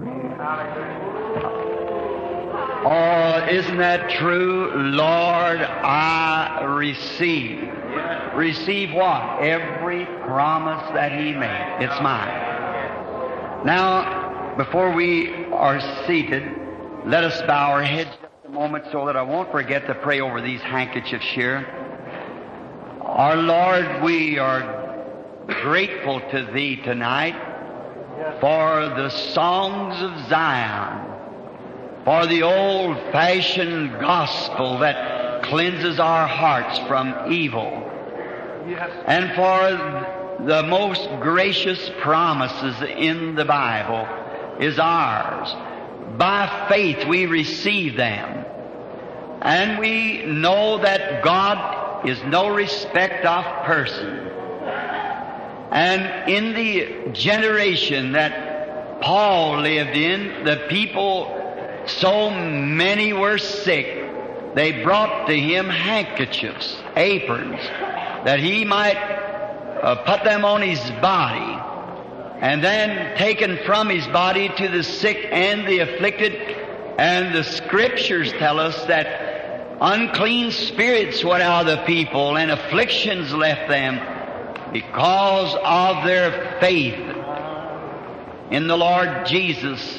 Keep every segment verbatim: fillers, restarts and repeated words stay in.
Oh, isn't that true? Lord, I receive. Receive what? Every promise that He made. It's mine. Now, before we are seated, let us bow our heads just a moment so that I won't forget to pray over these handkerchiefs here. Our Lord, we are grateful to Thee tonight for the songs of Zion, for the old-fashioned gospel that cleanses our hearts from evil, and for the most gracious promises in the Bible is ours. By faith we receive them, and we know that God is no respect of person. And in the generation that Paul lived in, the people, so many were sick, they brought to him handkerchiefs, aprons, that he might uh, put them on his body, and then taken from his body to the sick and the afflicted. And the Scriptures tell us that unclean spirits went out of the people and afflictions left them because of their faith in the Lord Jesus.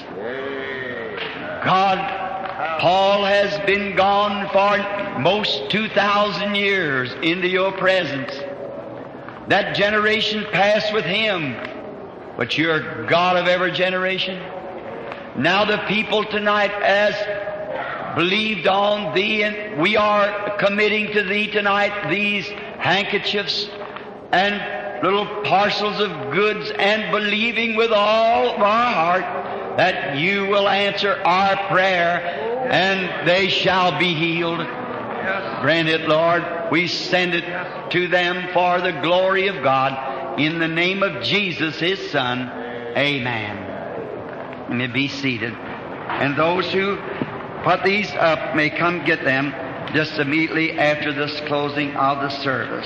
God, Paul has been gone for most two thousand years into your presence. That generation passed with him, but you're God of every generation. Now the people tonight has believed on Thee, and we are committing to Thee tonight these handkerchiefs and little parcels of goods, and believing with all of our heart that You will answer our prayer and they shall be healed. Grant it, Lord. We send it to them for the glory of God. In the name of Jesus, His Son. Amen. You may be seated. And those who put these up may come get them just immediately after this closing of the service.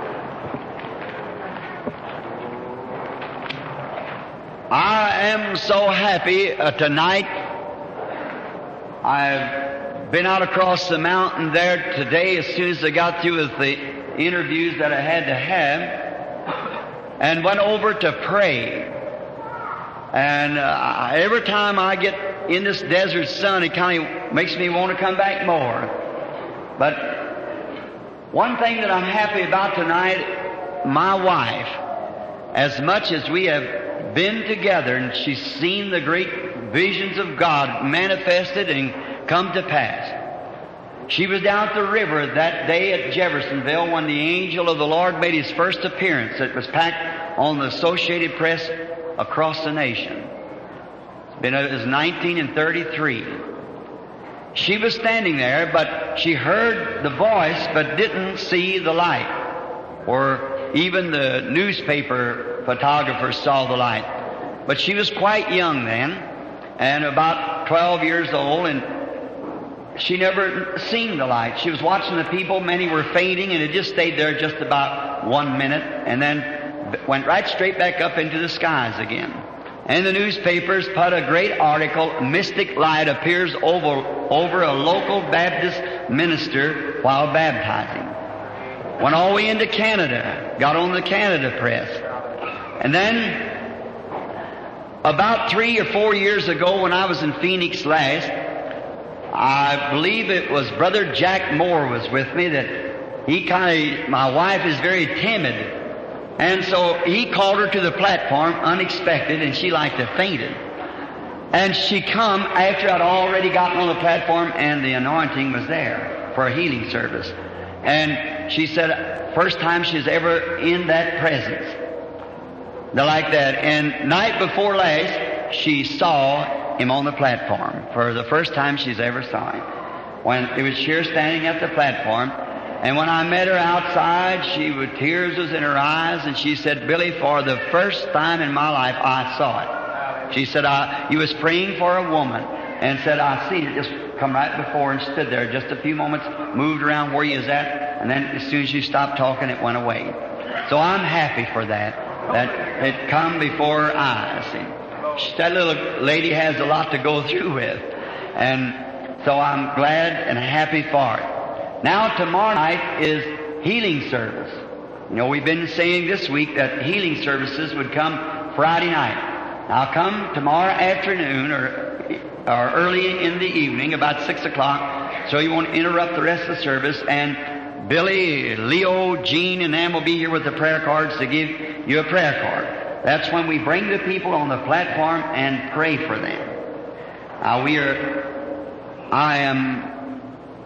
I am so happy uh, tonight. I've been out across the mountain there today as soon as I got through with the interviews that I had to have, and went over to pray. And uh, every time I get in this desert sun, it kind of makes me want to come back more. But one thing that I'm happy about tonight, my wife, as much as we have been together and she's seen the great visions of God manifested and come to pass. She was down at the river that day at Jeffersonville when the angel of the Lord made his first appearance. It was packed on the Associated Press across the nation. It's been, it was nineteen thirty-three. She was standing there, but she heard the voice but didn't see the light. Or even the newspaper photographers saw the light. But she was quite young then, and about twelve years old, and she never seen the light. She was watching the people. Many were fainting, and it just stayed there just about one minute, and then went right straight back up into the skies again. And the newspapers put a great article, Mystic Light Appears over, over a local Baptist minister while baptizing. Went all the way into Canada, got on the Canada press. And then, about three or four years ago when I was in Phoenix last, I believe it was Brother Jack Moore was with me, that he kind of, my wife is very timid. And so he called her to the platform, unexpected, and she like to fainted. And she come after I'd already gotten on the platform and the anointing was there for a healing service. And she said, first time she's ever in that presence. They're like that. And night before last, she saw him on the platform for the first time she's ever saw him. When it was here standing at the platform. And when I met her outside, she with tears was in her eyes, and she said, Billy, for the first time in my life, I saw it. She said, I, you was praying for a woman, and said, I seen it just come right before and stood there just a few moments, moved around where you was at, and then as soon as you stopped talking, it went away. So I'm happy for that, that it come before her eyes. See? That little lady has a lot to go through with. And so I'm glad and happy for it. Now tomorrow night is healing service. You know, we've been saying this week that healing services would come Friday night. Now come tomorrow afternoon or, or early in the evening, about six o'clock, so you won't interrupt the rest of the service. And Billy, Leo, Jean, and them will be here with the prayer cards to give you a prayer card. That's when we bring the people on the platform and pray for them. Now we are, I am,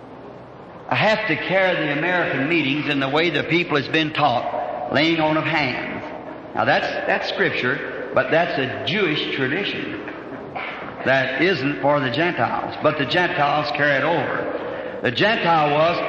I have to carry the American meetings in the way the people has been taught, laying on of hands. Now that's, that's Scripture, but that's a Jewish tradition. That isn't for the Gentiles, but the Gentiles carry it over. The Gentile was,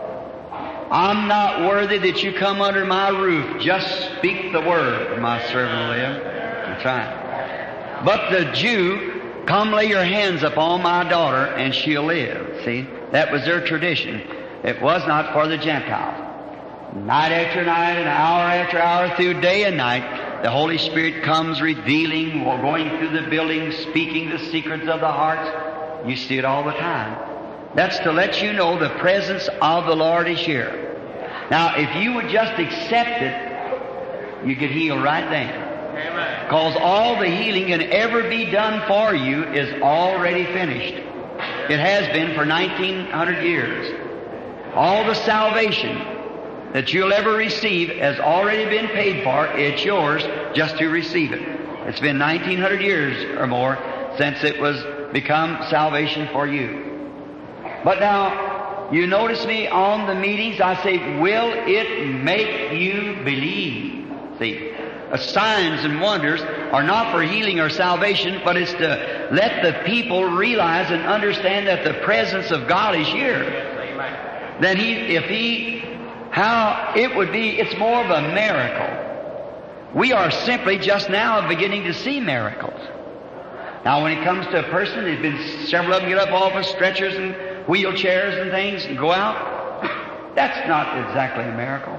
I'm not worthy that you come under my roof. Just speak the word, my servant will live. That's right. But the Jew, come lay your hands upon my daughter and she'll live. See, that was their tradition. It was not for the Gentiles. Night after night and hour after hour through day and night, the Holy Spirit comes revealing, or going through the building, speaking the secrets of the hearts. You see it all the time. That's to let you know the presence of the Lord is here. Now, if you would just accept it, you could heal right then. Because all the healing can ever be done for you is already finished. It has been for nineteen hundred years. All the salvation that you'll ever receive has already been paid for. It's yours just to receive it. It's been nineteen hundred years or more since it was become salvation for you. But now, you notice me on the meetings, I say, will it make you believe? See, uh, signs and wonders are not for healing or salvation, but it's to let the people realize and understand that the presence of God is here. Then he, if he, how it would be, it's more of a miracle. We are simply just now beginning to see miracles. Now when it comes to a person, there's been several of them get up off of stretchers and wheelchairs and things and go out. That's not exactly a miracle.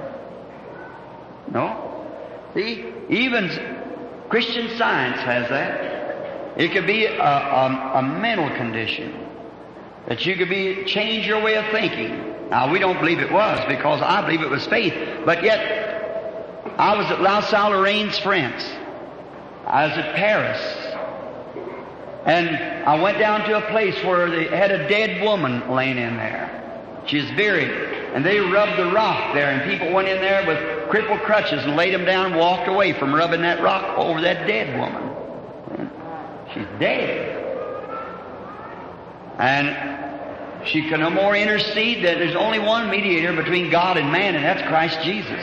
No. See, even Christian Science has that. It could be a, a, a mental condition. That you could be change your way of thinking. Now we don't believe it was, because I believe it was faith. But yet, I was at La Salle Lorraine's France. I was at Paris. And I went down to a place where they had a dead woman laying in there. She was buried. And they rubbed the rock there, and people went in there with crippled crutches and laid them down and walked away from rubbing that rock over that dead woman. She's dead. And she can no more intercede that there's only one mediator between God and man, and that's Christ Jesus.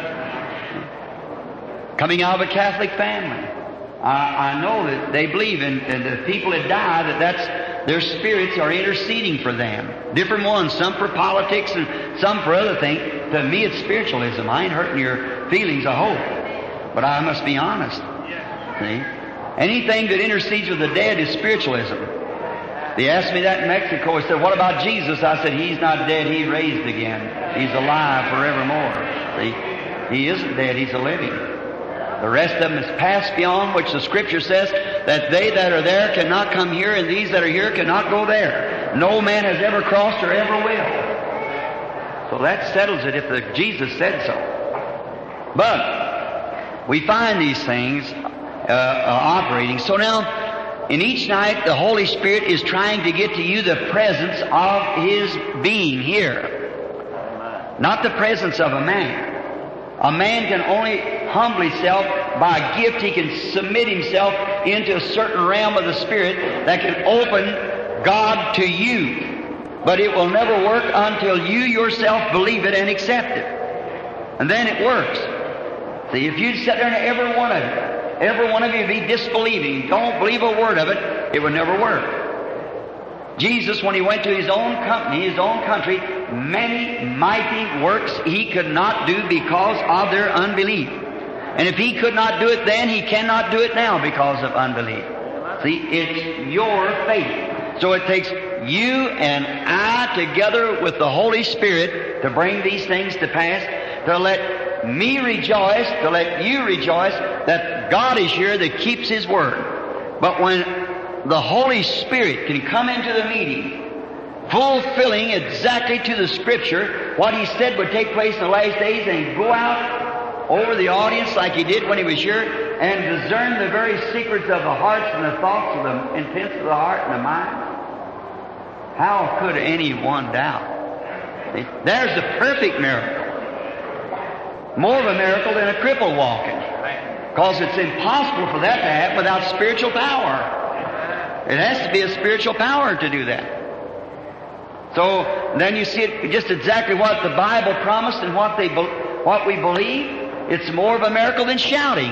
Coming out of a Catholic family. I, I know that they believe in, in the people that die, that that's, their spirits are interceding for them. Different ones, some for politics and some for other things. To me, it's spiritualism. I ain't hurting your feelings, I hope. But I must be honest. See? Anything that intercedes with the dead is spiritualism. They asked me that in Mexico. They said, what about Jesus? I said, He's not dead. He raised again. He's alive forevermore. See? He isn't dead. He's a living. The rest of them is passed beyond, which the Scripture says that they that are there cannot come here, and these that are here cannot go there. No man has ever crossed or ever will. So that settles it if the, Jesus said so. But we find these things uh, uh, operating. So now, in each night, the Holy Spirit is trying to get to you the presence of His being here. Not the presence of a man. A man can only humble himself by a gift. He can submit himself into a certain realm of the Spirit that can open God to you. But it will never work until you yourself believe it and accept it. And then it works. See, if you sit there and every one of you, every one of you be disbelieving, don't believe a word of it, it would never work. Jesus, when He went to His own company, His own country, many mighty works He could not do because of their unbelief. And if He could not do it then, He cannot do it now because of unbelief. See, it's your faith. So it takes you and I together with the Holy Spirit to bring these things to pass, to let me rejoice, to let you rejoice that God is here that keeps His word. But when the Holy Spirit can come into the meeting, fulfilling exactly to the Scripture what He said would take place in the last days, and He'd go out over the audience like He did when He was here and discern the very secrets of the hearts and the thoughts of the intents of the heart and the mind, how could anyone doubt? There's the perfect miracle. More of a miracle than a cripple walking. Because it's impossible for that to happen without spiritual power. It has to be a spiritual power to do that. So then you see it just exactly what the Bible promised and what they what we believe. It's more of a miracle than shouting.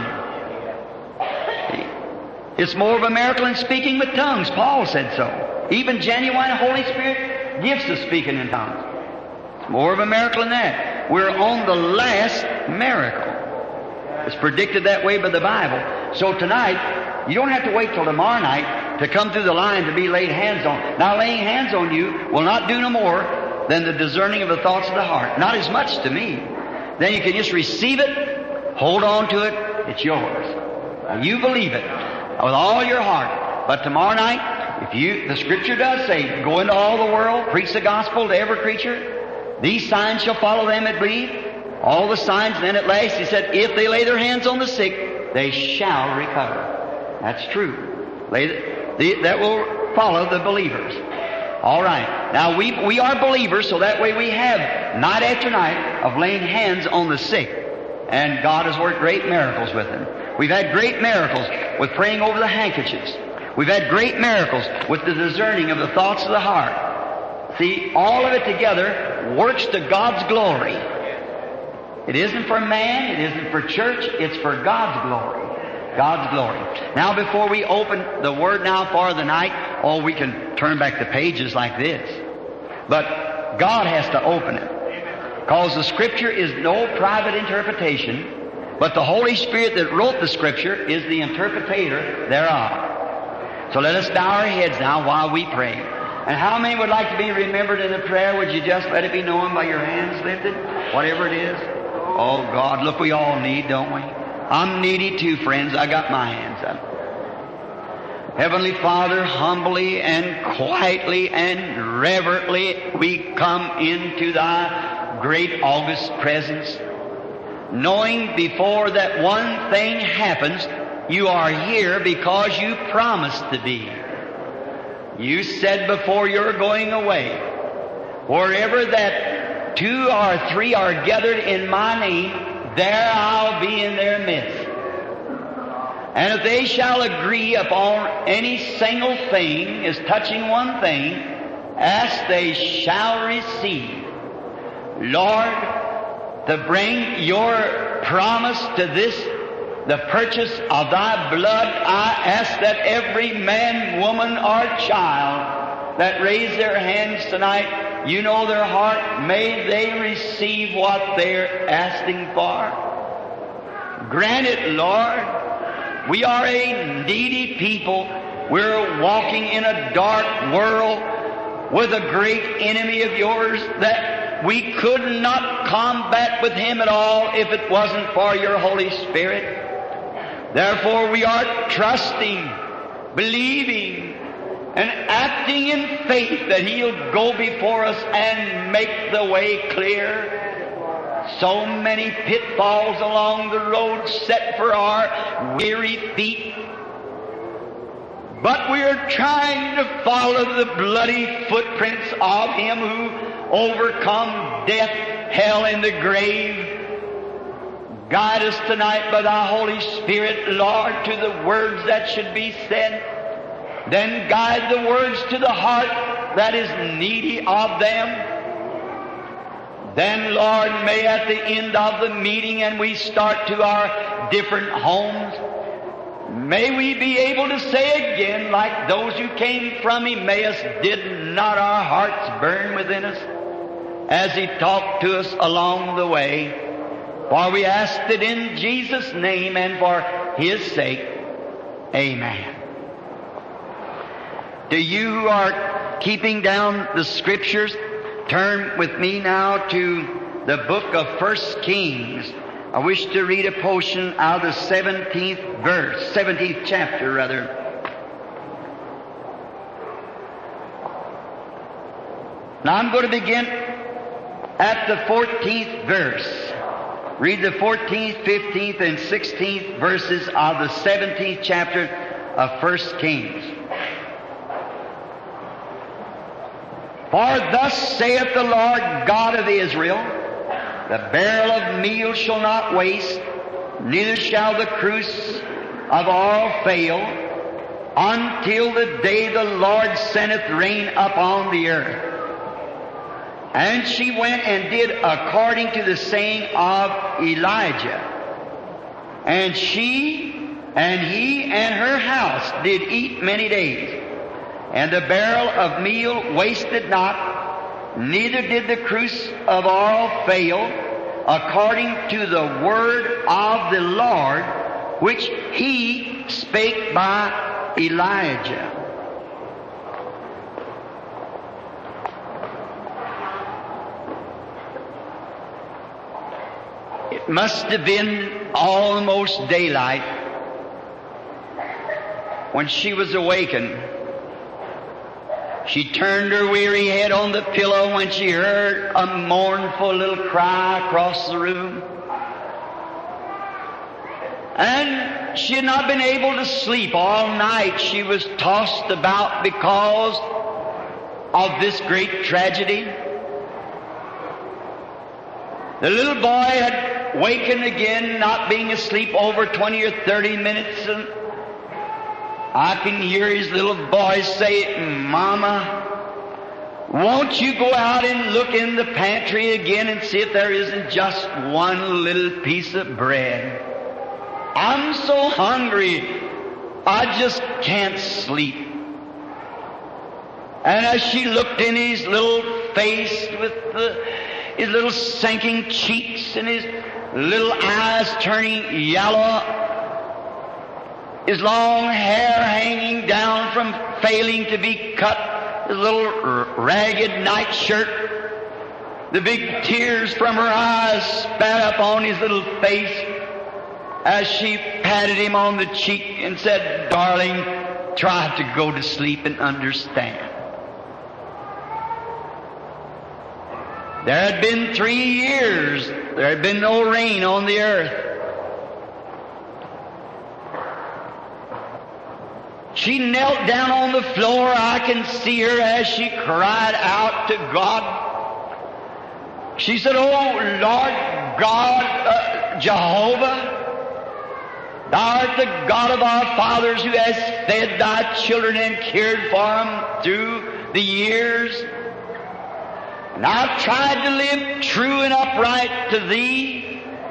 It's more of a miracle than speaking with tongues. Paul said so. Even genuine Holy Spirit gifts of speaking in tongues. It's more of a miracle than that. We're on the last miracle. It's predicted that way by the Bible. So tonight, you don't have to wait till tomorrow night to come through the line to be laid hands on. Now, laying hands on you will not do no more than the discerning of the thoughts of the heart. Not as much to me. Then you can just receive it, hold on to it, it's yours. And you believe it with all your heart. But tomorrow night, if you, the Scripture does say, go into all the world, preach the gospel to every creature. These signs shall follow them that believe. All the signs, and then at last He said, if they lay their hands on the sick, they shall recover. That's true. Lay the, the, that will follow the believers. All right. Now we we are believers, so that way we have night after night of laying hands on the sick. And God has worked great miracles with them. We've had great miracles with praying over the handkerchiefs. We've had great miracles with the discerning of the thoughts of the heart. See, all of it together works to God's glory. It isn't for man, it isn't for church, it's for God's glory. God's glory. Now before we open the Word now for the night, oh, we can turn back the pages like this. But God has to open it. Because the Scripture is no private interpretation, but the Holy Spirit that wrote the Scripture is the interpretator thereof. So let us bow our heads now while we pray. And how many would like to be remembered in the prayer? Would you just let it be known by your hands lifted? Whatever it is. Oh God, look, we all need, don't we? I'm needy too, friends. I got my hands up. Heavenly Father, humbly and quietly and reverently we come into Thy great august presence, knowing before that one thing happens, You are here because You promised to be. You said before You're going away, wherever that two or three are gathered in My name, there I'll be in their midst. And if they shall agree upon any single thing as touching one thing, ask they shall receive. Lord, to bring Your promise to this, the purchase of Thy blood, I ask that every man, woman, or child that raise their hands tonight, You know their heart, may they receive what they're asking for. Grant it, Lord. We are a needy people. We're walking in a dark world with a great enemy of Yours that we could not combat with him at all if it wasn't for Your Holy Spirit. Therefore we are trusting, believing, and acting in faith that He'll go before us and make the way clear. So many pitfalls along the road set for our weary feet. But we're trying to follow the bloody footprints of Him who overcome death, hell, and the grave. Guide us tonight by Thy Holy Spirit, Lord, to the words that should be said. Then guide the words to the heart that is needy of them. Then, Lord, may at the end of the meeting and we start to our different homes, may we be able to say again, like those who came from Emmaus, did not our hearts burn within us as He talked to us along the way? For we ask it in Jesus' name and for His sake. Amen. To you who are keeping down the Scriptures, turn with me now to the book of First Kings. I wish to read a portion out of the seventeenth verse, seventeenth chapter rather. Now I'm going to begin at the fourteenth verse. Read the fourteenth, fifteenth, and sixteenth verses of the seventeenth chapter of First Kings. For thus saith the Lord God of Israel, the barrel of meal shall not waste, neither shall the cruse of oil fail, until the day the Lord sendeth rain upon the earth. And she went and did according to the saying of Elijah. And she and he and her house did eat many days. And the barrel of meal wasted not, neither did the cruse of oil fail, according to the word of the Lord, which he spake by Elijah. It must have been almost daylight when she was awakened. She turned her weary head on the pillow when she heard a mournful little cry across the room. And she had not been able to sleep all night. She was tossed about because of this great tragedy. The little boy had wakened again, not being asleep over twenty or thirty minutes, and I can hear his little voice say, "Mama, won't you go out and look in the pantry again and see if there isn't just one little piece of bread? I'm so hungry, I just can't sleep." And as she looked in his little face with the, his little sinking cheeks and his little eyes turning yellow, his long hair hanging down from failing to be cut, his little ragged nightshirt, the big tears from her eyes spat up on his little face as she patted him on the cheek and said, "Darling, try to go to sleep and understand." There had been three years, there had been no rain on the earth. She knelt down on the floor. I can see her as she cried out to God. She said, "Oh, Lord God, uh, Jehovah, Thou art the God of our fathers who has fed Thy children and cared for them through the years. And I've tried to live true and upright to Thee.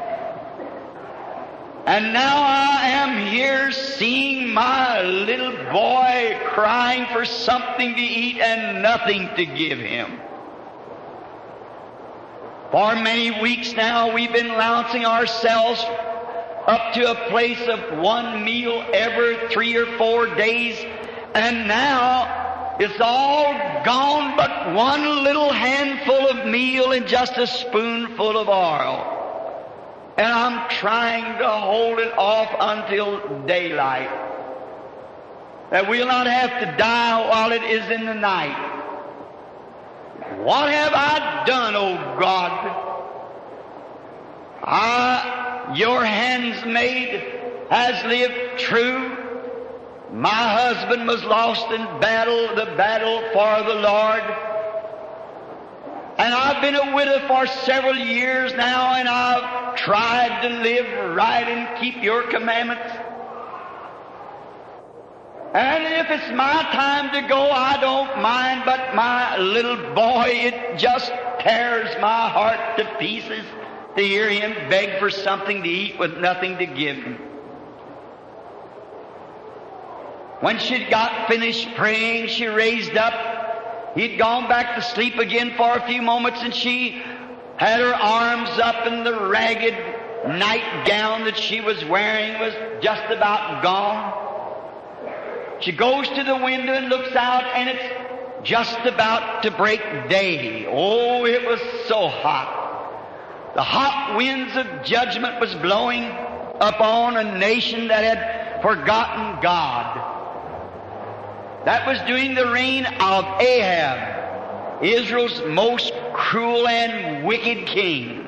And now I am here seeing my little boy crying for something to eat and nothing to give him. For many weeks now we've been lancing ourselves up to a place of one meal every three or four days, and now it's all gone but one little handful of meal and just a spoonful of oil. And I'm trying to hold it off until daylight, that we'll not have to die while it is in the night. What have I done, O God? I, your handmaid, has lived true. My husband was lost in battle, the battle for the Lord. And I've been a widow for several years now, and I've tried to live right and keep your commandments. And if it's my time to go, I don't mind, but my little boy, it just tears my heart to pieces to hear him beg for something to eat with nothing to give him. When she'd got finished praying, she raised up. He'd gone back to sleep again for a few moments, and she had her arms up, and the ragged nightgown that she was wearing was just about gone. She goes to the window and looks out, and it's just about to break day. Oh, it was so hot. The hot winds of judgment was blowing upon a nation that had forgotten God, that was doing the reign of Ahab, Israel's most cruel and wicked king.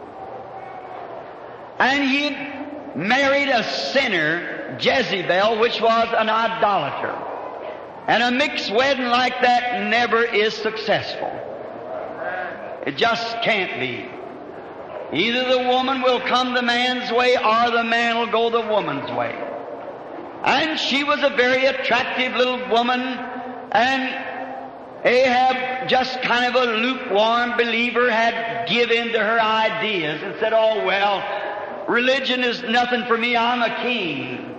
And he married a sinner, Jezebel, which was an idolater. And a mixed wedding like that never is successful. It just can't be. Either the woman will come the man's way or the man will go the woman's way. And she was a very attractive little woman, and Ahab, just kind of a lukewarm believer, had given in to her ideas and said, oh, well, religion is nothing for me, I'm a king.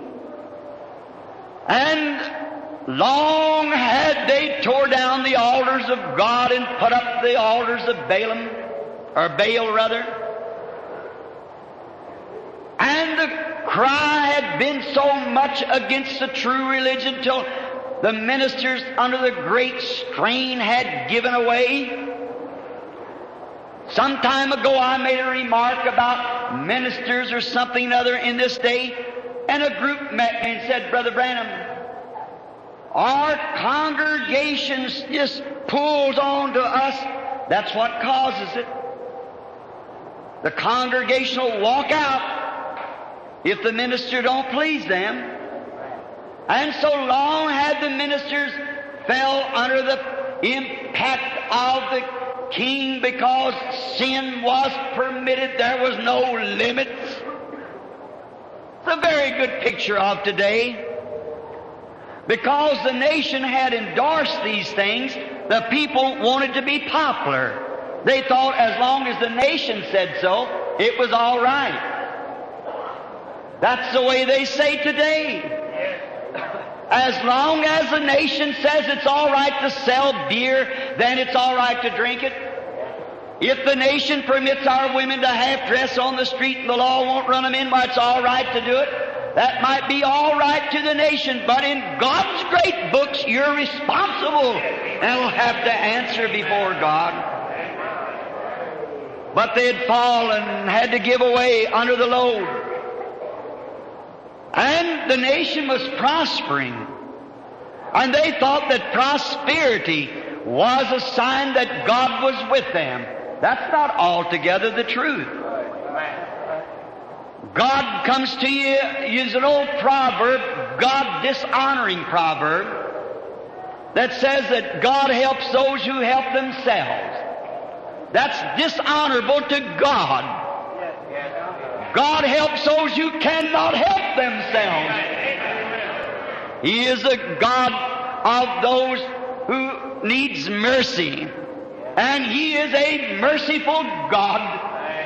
And long had they tore down the altars of God and put up the altars of Balaam, or Baal rather. And the cry had been so much against the true religion till the ministers under the great strain had given away. Some time ago I made a remark about ministers or something other in this day, and a group met me and said, Brother Branham, our congregation just pulls on to us. That's what causes it. The congregation will walk out if the minister don't please them. And so long had the ministers fell under the impact of the king because sin was permitted. There was no limits. It's a very good picture of today. Because the nation had endorsed these things, the people wanted to be popular. They thought as long as the nation said so, it was all right. That's the way they say today. As long as the nation says it's all right to sell beer, then it's all right to drink it. If the nation permits our women to half dress on the street and the law won't run them in, well, it's all right to do it. That might be all right to the nation, but in God's great books, you're responsible and will have to answer before God. But they had fallen and had to give away under the load. And the nation was prospering. And they thought that prosperity was a sign that God was with them. That's not altogether the truth. God comes to you, use an old proverb, God dishonoring proverb, that says that God helps those who help themselves. That's dishonorable to God. God helps those who cannot help themselves. He is a God of those who needs mercy. And He is a merciful God.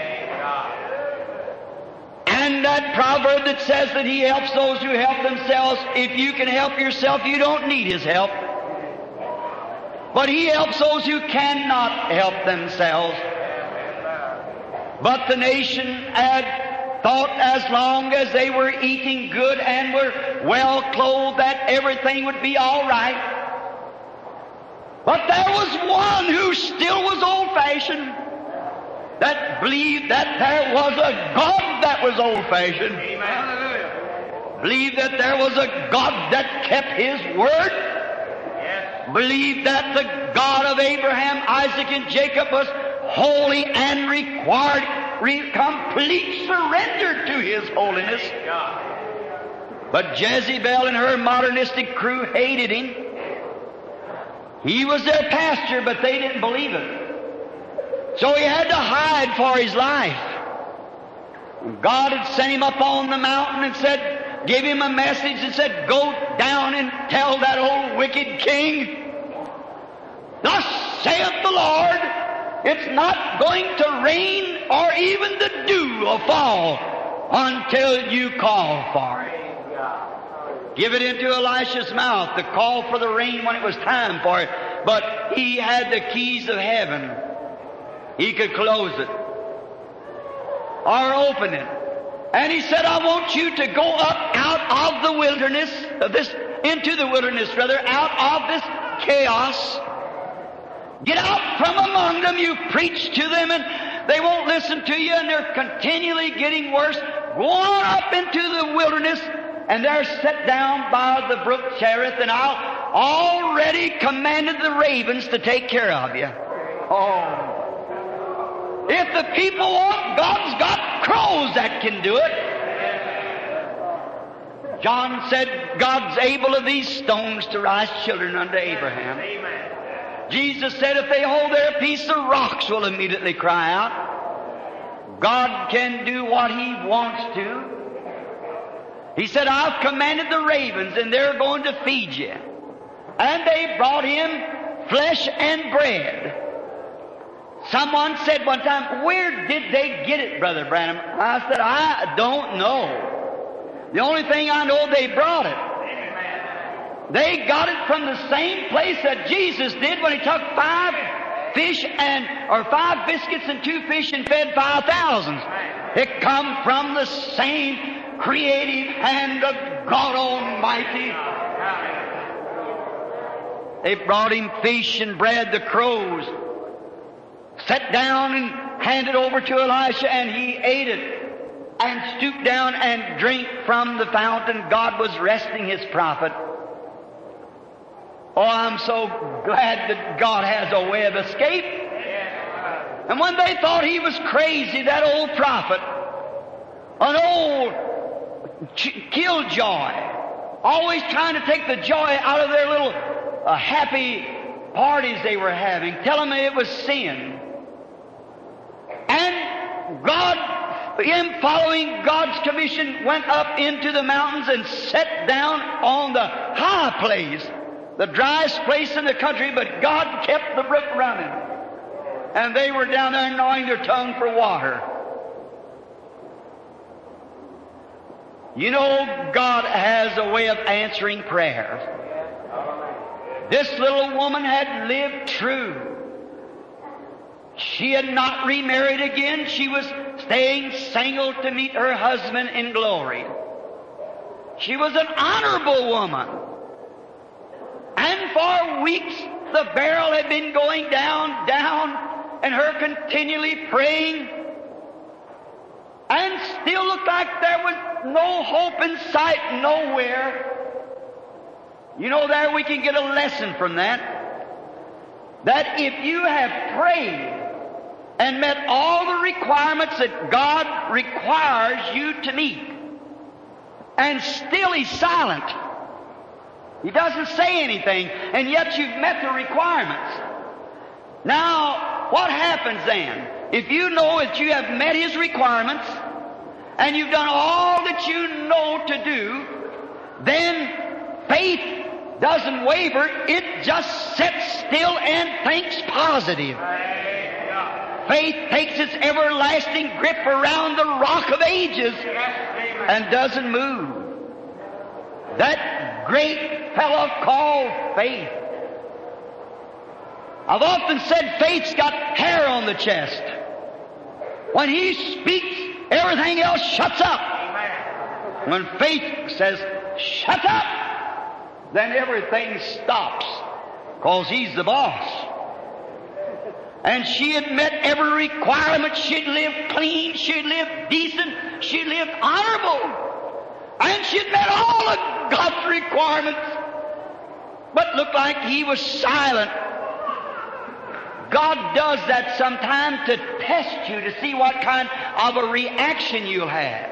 And that proverb that says that He helps those who help themselves, if you can help yourself, you don't need His help. But He helps those who cannot help themselves. But the nation had thought as long as they were eating good and were well clothed that everything would be all right. But there was one who still was old-fashioned, that believed that there was a God that was old-fashioned. Amen. Believed that there was a God that kept His word. Yes. Believed that the God of Abraham, Isaac, and Jacob was holy and required re- complete surrender to His holiness. But Jezebel and her modernistic crew hated Him. He was their pastor, but they didn't believe it. So he had to hide for his life. God had sent him up on the mountain and said, give him a message and said, go down and tell that old wicked king, thus saith the Lord, it's not going to rain or even the dew will fall until you call for it. Give it into Elisha's mouth to call for the rain when it was time for it. But he had the keys of heaven. He could close it or open it. And he said, I want you to go up out of the wilderness, of this, into the wilderness, rather, out of this chaos. Get out from among them. You preach to them and they won't listen to you and they're continually getting worse. Go on up into the wilderness and there sit down by the brook Cherith, and I'll already commanded the ravens to take care of you. Oh. If the people want, God's got crows that can do it. John said, God's able of these stones to rise children unto Abraham. Jesus said, if they hold their peace, the rocks will immediately cry out. God can do what He wants to. He said, I've commanded the ravens, and they're going to feed you. And they brought Him flesh and bread. Someone said one time, where did they get it, Brother Branham? I said, I don't know. The only thing I know, they brought it. They got it from the same place that Jesus did when He took five fish and, or five biscuits and two fish and fed five thousands. It come from the same creative hand of God Almighty. They brought Him fish and bread, the crows. Sat down and handed over to Elisha, and he ate it and stooped down and drank from the fountain. God was resting His prophet. Oh, I'm so glad that God has a way of escape. And when they thought he was crazy, that old prophet, an old killjoy, always trying to take the joy out of their little uh, happy parties they were having, tell them it was sin. And God, him following God's commission, went up into the mountains and sat down on the high place, the driest place in the country, but God kept the brook running. And they were down there gnawing their tongue for water. You know, God has a way of answering prayers. This little woman had lived true. She had not remarried again. She was staying single to meet her husband in glory. She was an honorable woman. And for weeks the barrel had been going down, down, and her continually praying. And still looked like there was no hope in sight nowhere. You know, there we can get a lesson from that. That if you have prayed and met all the requirements that God requires you to meet, and still He's silent, He doesn't say anything, and yet you've met the requirements. Now, what happens then? If you know that you have met His requirements, and you've done all that you know to do, then faith doesn't waver. It just sits still and thinks positive. Faith takes its everlasting grip around the rock of ages and doesn't move. That great fellow called faith. I've often said faith's got hair on the chest. When he speaks, everything else shuts up. When faith says, shut up, then everything stops, because he's the boss. And she had met every requirement. She'd lived clean, she'd lived decent, she'd lived honorable, and she'd met all of God's requirements, but looked like He was silent. God does that sometime to test you, to see what kind of a reaction you'll have.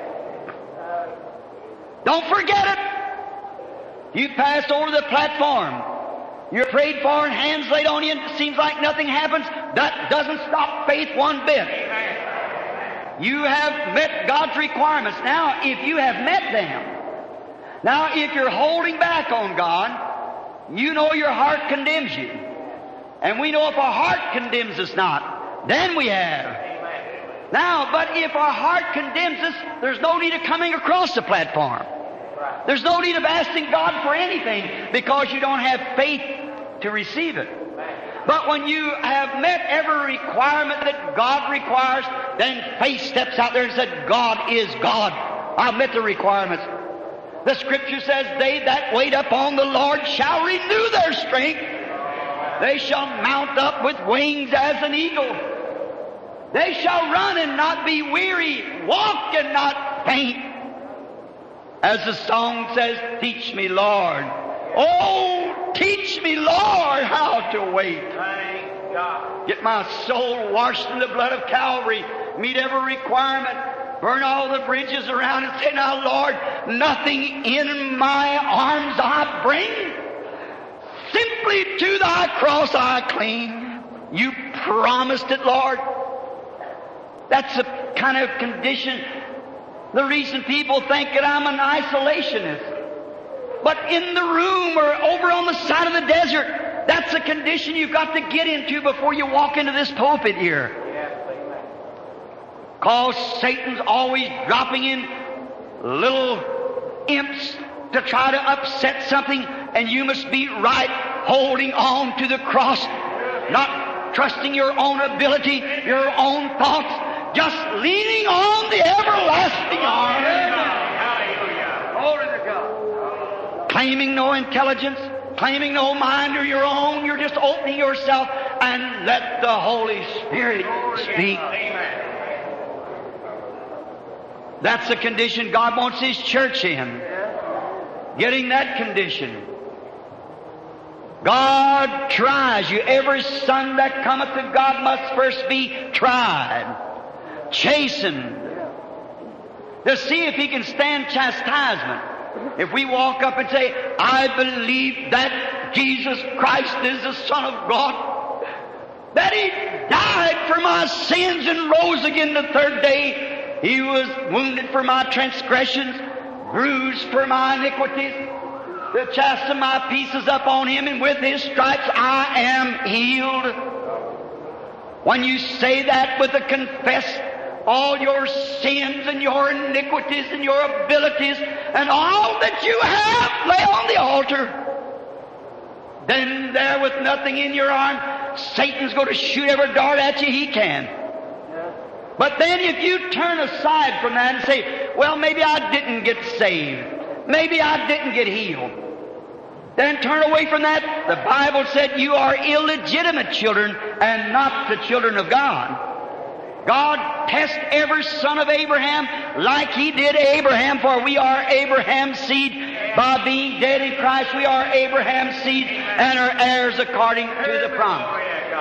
Don't forget it. You passed over the platform. You're prayed for and hands laid on you, and it seems like nothing happens. That doesn't stop faith one bit. You have met God's requirements. Now, if you have met them, now if you're holding back on God, you know your heart condemns you. And we know if our heart condemns us not, then we have. Now, but if our heart condemns us, there's no need of coming across the platform. There's no need of asking God for anything, because you don't have faith to receive it. But when you have met every requirement that God requires, then faith steps out there and says, God is God. I've met the requirements. The Scripture says, they that wait upon the Lord shall renew their strength. They shall mount up with wings as an eagle. They shall run and not be weary, walk and not faint. As the song says, teach me, Lord. Oh, teach me, Lord, how to wait. Thank God. Get my soul washed in the blood of Calvary. Meet every requirement. Burn all the bridges around and say, now, Lord, nothing in my arms I bring. Simply to thy cross I cling. You promised it, Lord. That's the kind of condition. The reason people think that I'm an isolationist. But in the room or over on the side of the desert, that's a condition you've got to get into before you walk into this pulpit here. Because Satan's always dropping in little imps to try to upset something, and you must be right holding on to the cross, not trusting your own ability, your own thoughts, just leaning on the everlasting arm. Glory to God. Claiming no intelligence, claiming no mind of your own, you're just opening yourself and let the Holy Spirit speak. That's the condition God wants His church in. Getting that condition. God tries you. Every son that cometh to God must first be tried, chastened, to see if he can stand chastisement. If we walk up and say, I believe that Jesus Christ is the Son of God, that He died for my sins and rose again the third day, He was wounded for my transgressions, bruised for my iniquities. The chastisement of my peace is upon Him, and with His stripes I am healed. When you say that with a confess all your sins and your iniquities and your abilities and all that you have lay on the altar, then there with nothing in your arm, Satan's going to shoot every dart at you he can. But then if you turn aside from that and say, well, maybe I didn't get saved, maybe I didn't get healed, then turn away from that. The Bible said you are illegitimate children and not the children of God. God tests every son of Abraham like He did Abraham, for we are Abraham's seed. By being dead in Christ, we are Abraham's seed and are heirs according to the promise.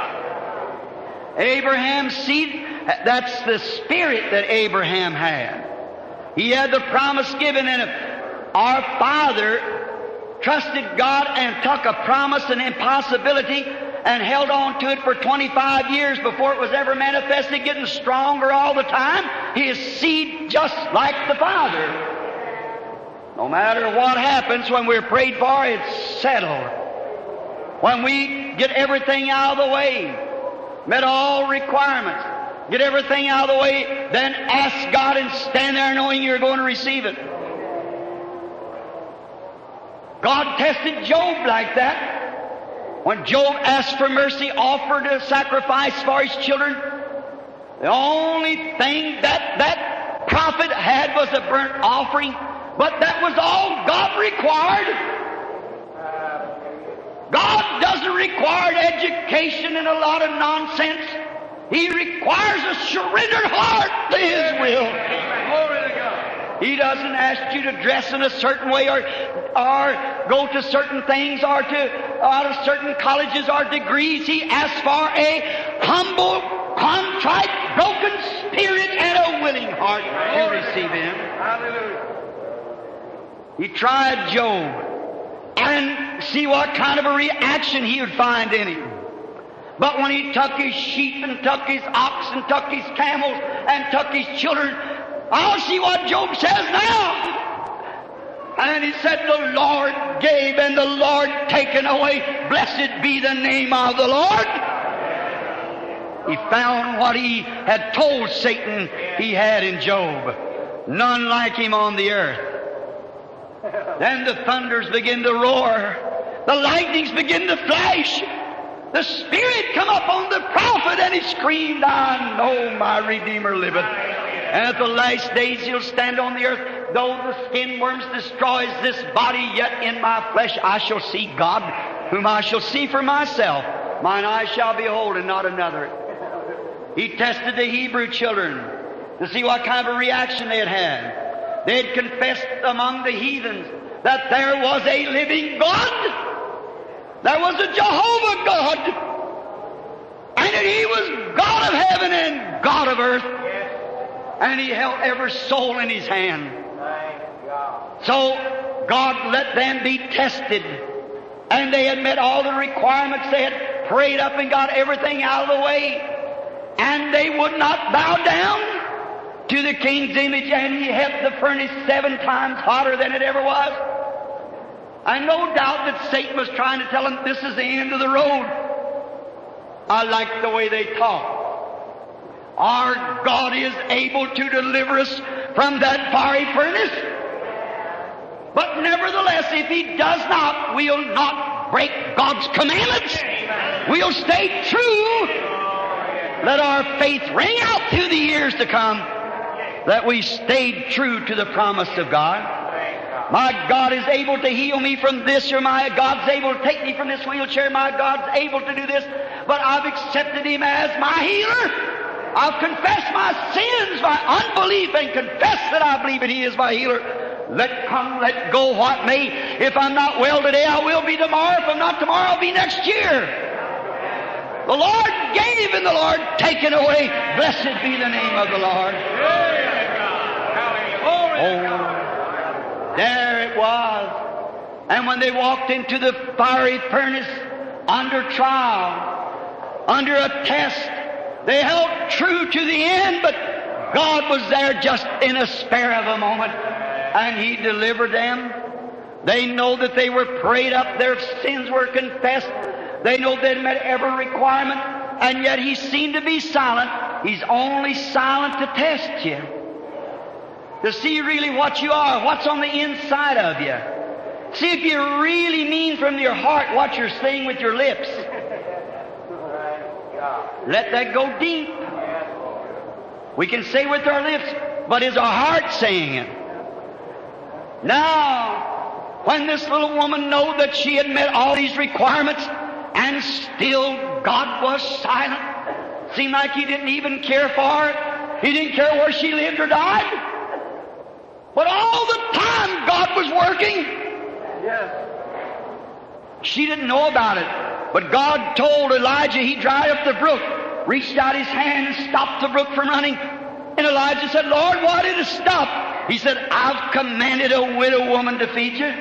Abraham's seed, that's the spirit that Abraham had. He had the promise given in him. Our father trusted God and took a promise, an impossibility, and held on to it for twenty-five years before it was ever manifested, getting stronger all the time. His seed just like the Father. No matter what happens, when we're prayed for, it's settled. When we get everything out of the way, met all requirements, get everything out of the way, then ask God and stand there knowing you're going to receive it. God tested Job like that. When Job asked for mercy, offered a sacrifice for his children, the only thing that that prophet had was a burnt offering, but that was all God required. God doesn't require education and a lot of nonsense. He requires a surrendered heart to His will. He doesn't ask you to dress in a certain way or or go to certain things or to out of certain colleges or degrees. He asks for a humble, contrite, broken spirit and a willing heart to receive Him. Hallelujah. He tried Job and see what kind of a reaction he would find in him. But when he took his sheep and took his ox and took his camels and took his children, I'll see what Job says now. And he said, the Lord gave and the Lord taken away. Blessed be the name of the Lord. He found what he had told Satan he had in Job. None like him on the earth. Then the thunders begin to roar. The lightnings begin to flash. The Spirit come up on the prophet and he screamed, I know my Redeemer liveth. And at the last days He'll stand on the earth. Though the skin worms destroys this body, yet in my flesh I shall see God, whom I shall see for myself. Mine eyes shall behold and not another. He tested the Hebrew children to see what kind of a reaction they had had. They had confessed among the heathens that there was a living God. There was a Jehovah God. And that He was God of heaven and God of earth. And He held every soul in His hand. So God let them be tested. And they had met all the requirements. They had prayed up and got everything out of the way. And they would not bow down to the king's image. And He had the furnace seven times hotter than it ever was. And no doubt that Satan was trying to tell them this is the end of the road. I like the way they talk. Our God is able to deliver us from that fiery furnace. But nevertheless, if He does not, we'll not break God's commandments. We'll stay true. Let our faith ring out through the years to come that we stayed true to the promise of God. My God is able to heal me from this, or my God's able to take me from this wheelchair. My God's able to do this. But I've accepted Him as my healer. I've confessed my sins, my unbelief, and confessed that I believe that He is my healer. Let come, let go what may. If I'm not well today, I will be tomorrow. If I'm not tomorrow, I'll be next year. The Lord gave and the Lord taken away. Blessed be the name of the Lord. Oh, there it was. And when they walked into the fiery furnace under trial, under a test, they held true to the end, but God was there just in a spare of a moment, and He delivered them. They know that they were prayed up, their sins were confessed, they know they'd met every requirement, and yet He seemed to be silent. He's only silent to test you, to see really what you are, what's on the inside of you. See if you really mean from your heart what you're saying with your lips. Let that go deep. We can say with our lips, but is our heart saying it? Now, when this little woman knew that she had met all these requirements, and still God was silent, seemed like He didn't even care for her. He didn't care where she lived or died. But all the time God was working. Yes. She didn't know about it. But God told Elijah, He dried up the brook, reached out His hand and stopped the brook from running. And Elijah said, Lord, why did it stop? He said, I've commanded a widow woman to feed you.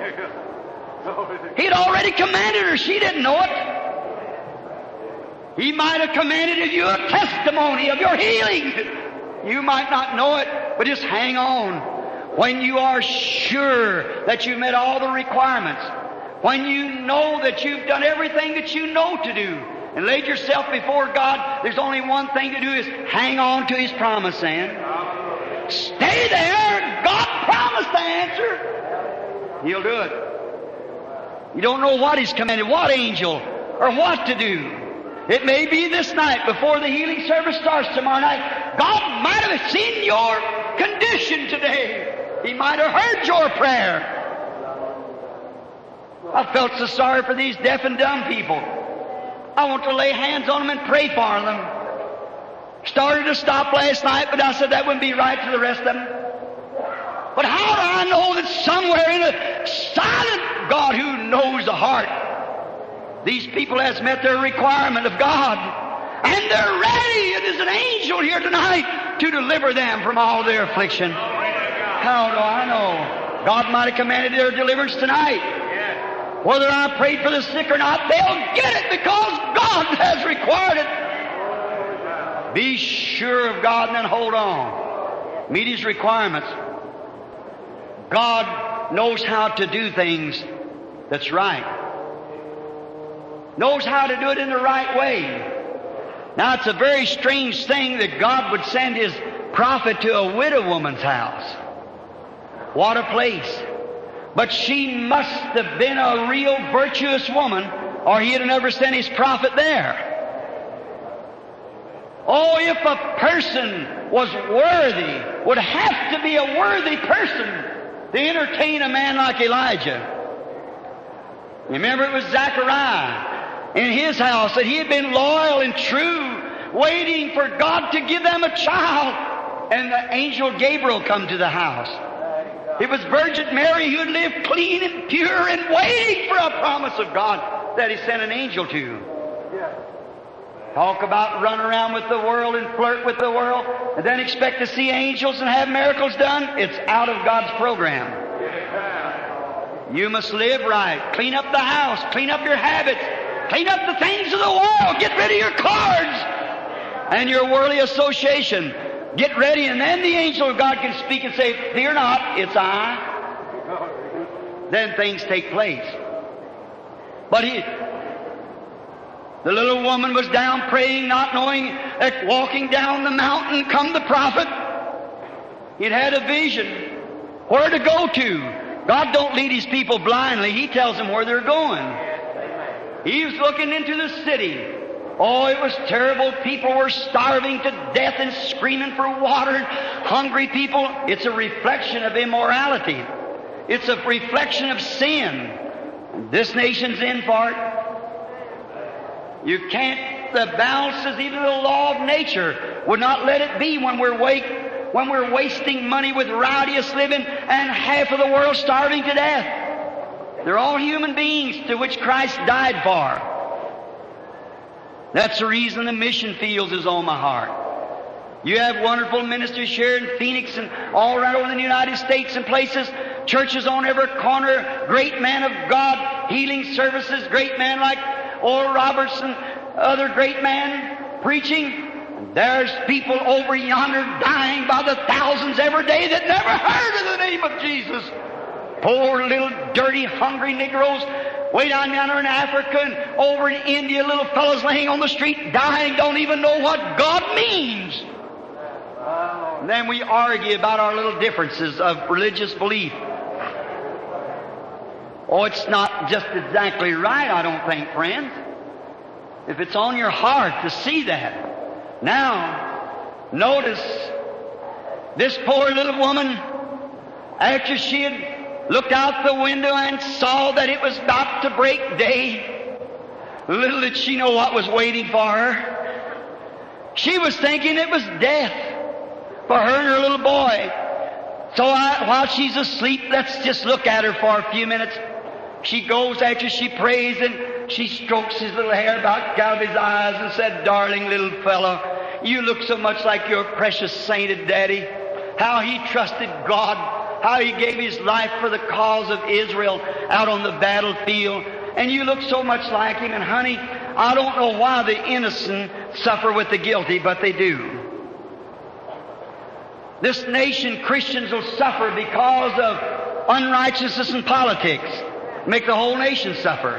He'd already commanded her. She didn't know it. He might have commanded you a testimony of your healing. You might not know it, but just hang on. When you are sure that you've met all the requirements, when you know that you've done everything that you know to do, and laid yourself before God, there's only one thing to do, is hang on to His promise then. Stay there. God promised the answer. He'll do it. You don't know what He's commanded, what angel, or what to do. It may be this night before the healing service starts tomorrow night. God might have seen your condition today. He might have heard your prayer. I felt so sorry for these deaf and dumb people. I want to lay hands on them and pray for them. Started to stop last night, but I said that wouldn't be right for the rest of them. But how do I know that somewhere in a silent God who knows the heart, these people has met their requirement of God, and they're ready, and there's an angel here tonight to deliver them from all their affliction. How do I know? God might have commanded their deliverance tonight. Whether I prayed for the sick or not, they'll get it because God has required it. Be sure of God and then hold on. Meet His requirements. God knows how to do things that's right. Knows how to do it in the right way. Now, it's a very strange thing that God would send His prophet to a widow woman's house. What a place. But she must have been a real virtuous woman, or He'd have never sent His prophet there. Oh, if a person was worthy, would have to be a worthy person to entertain a man like Elijah. Remember, it was Zechariah in his house that he had been loyal and true, waiting for God to give them a child, and the angel Gabriel come to the house. It was Virgin Mary who had lived clean and pure and waiting for a promise of God. that He sent an angel to. Talk about run around with the world and flirt with the world and then expect to see angels and have miracles done. It's out of God's program. You must live right. Clean up the house. Clean up your habits. Clean up the things of the world. Get rid of your cards and your worldly association. Get ready, and then the angel of God can speak and say, "Fear not, it's I." Then things take place. But he, the little woman was down praying, not knowing that walking down the mountain come the prophet. He'd had a vision where to go to. God don't lead His people blindly. He tells them where they're going. He was looking into the city. Oh, it was terrible. People were starving to death and screaming for water. Hungry people. It's a reflection of immorality. It's a reflection of sin. This nation's in for it. You can't, the balances, even the law of nature would not let it be when we're wake, when we're wasting money with rowdiest living and half of the world starving to death. They're all human beings to which Christ died for. That's the reason the mission fields is on my heart. You have wonderful ministers here in Phoenix and all around over the United States and places. Churches on every corner. Great man of God. Healing services. Great man like Oral Robertson. Other great man preaching. There's people over yonder dying by the thousands every day that never heard of the name of Jesus. Poor little dirty hungry Negroes. Way down yonder in Africa and over in India, little fellows laying on the street dying, don't even know what God means. And then we argue about our little differences of religious belief. Oh, it's not just exactly right, I don't think, friends. If it's on your heart to see that. Now, notice this poor little woman, after she had looked out the window and saw that it was about to break day, little did she know what was waiting for her. She was thinking it was death for her and her little boy. So I, while she's asleep, let's just look at her for a few minutes. She goes after she prays and she strokes his little hair back out of his eyes and said, "Darling little fellow, you look so much like your precious sainted daddy. How he trusted God. How he gave his life for the cause of Israel out on the battlefield. And you look so much like him. And honey, I don't know why the innocent suffer with the guilty, but they do. This nation, Christians will suffer because of unrighteousness in politics. Make the whole nation suffer.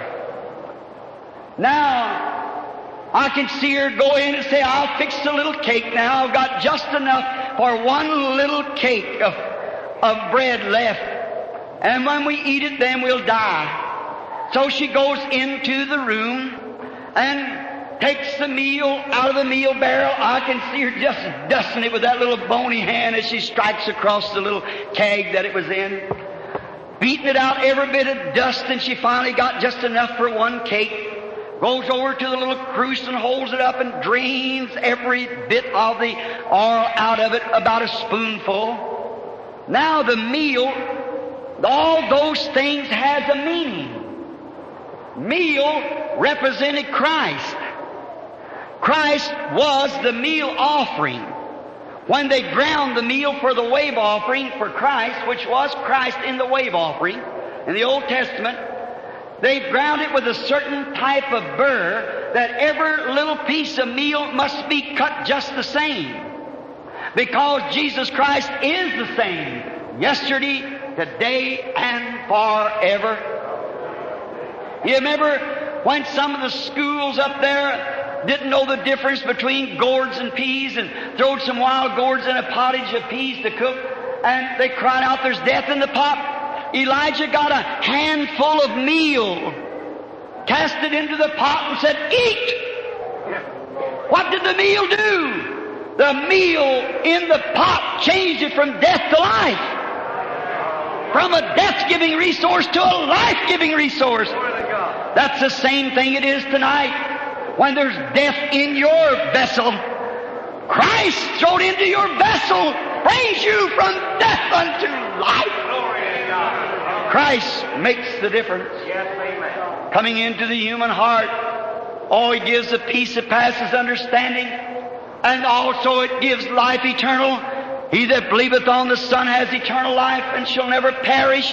Now, I can see her go in and say, "I'll fix a little cake now. I've got just enough for one little cake of of bread left. And when we eat it, then we'll die." So she goes into the room and takes the meal out of the meal barrel. I can see her just dusting it with that little bony hand as she strikes across the little keg that it was in. Beating it out every bit of dust, and she finally got just enough for one cake. Goes over to the little cruse and holds it up and drains every bit of the oil out of it, about a spoonful. Now the meal, all those things has a meaning. Meal represented Christ. Christ was the meal offering. When they ground the meal for the wave offering for Christ, which was Christ in the wave offering in the Old Testament, they ground it with a certain type of burr that every little piece of meal must be cut just the same. Because Jesus Christ is the same, yesterday, today, and forever. You remember when some of the schools up there didn't know the difference between gourds and peas and throwed some wild gourds in a pottage of peas to cook, and they cried out, "There's death in the pot." Elijah got a handful of meal, cast it into the pot and said, "Eat!" What did the meal do? The meal in the pot changed it from death to life. From a death-giving resource to a life-giving resource. That's the same thing it is tonight. When there's death in your vessel, Christ thrown into your vessel brings you from death unto life. Christ makes the difference. coming into the human heart. Oh, He gives a peace that passes understanding, and also it gives life eternal. He that believeth on the Son has eternal life and shall never perish.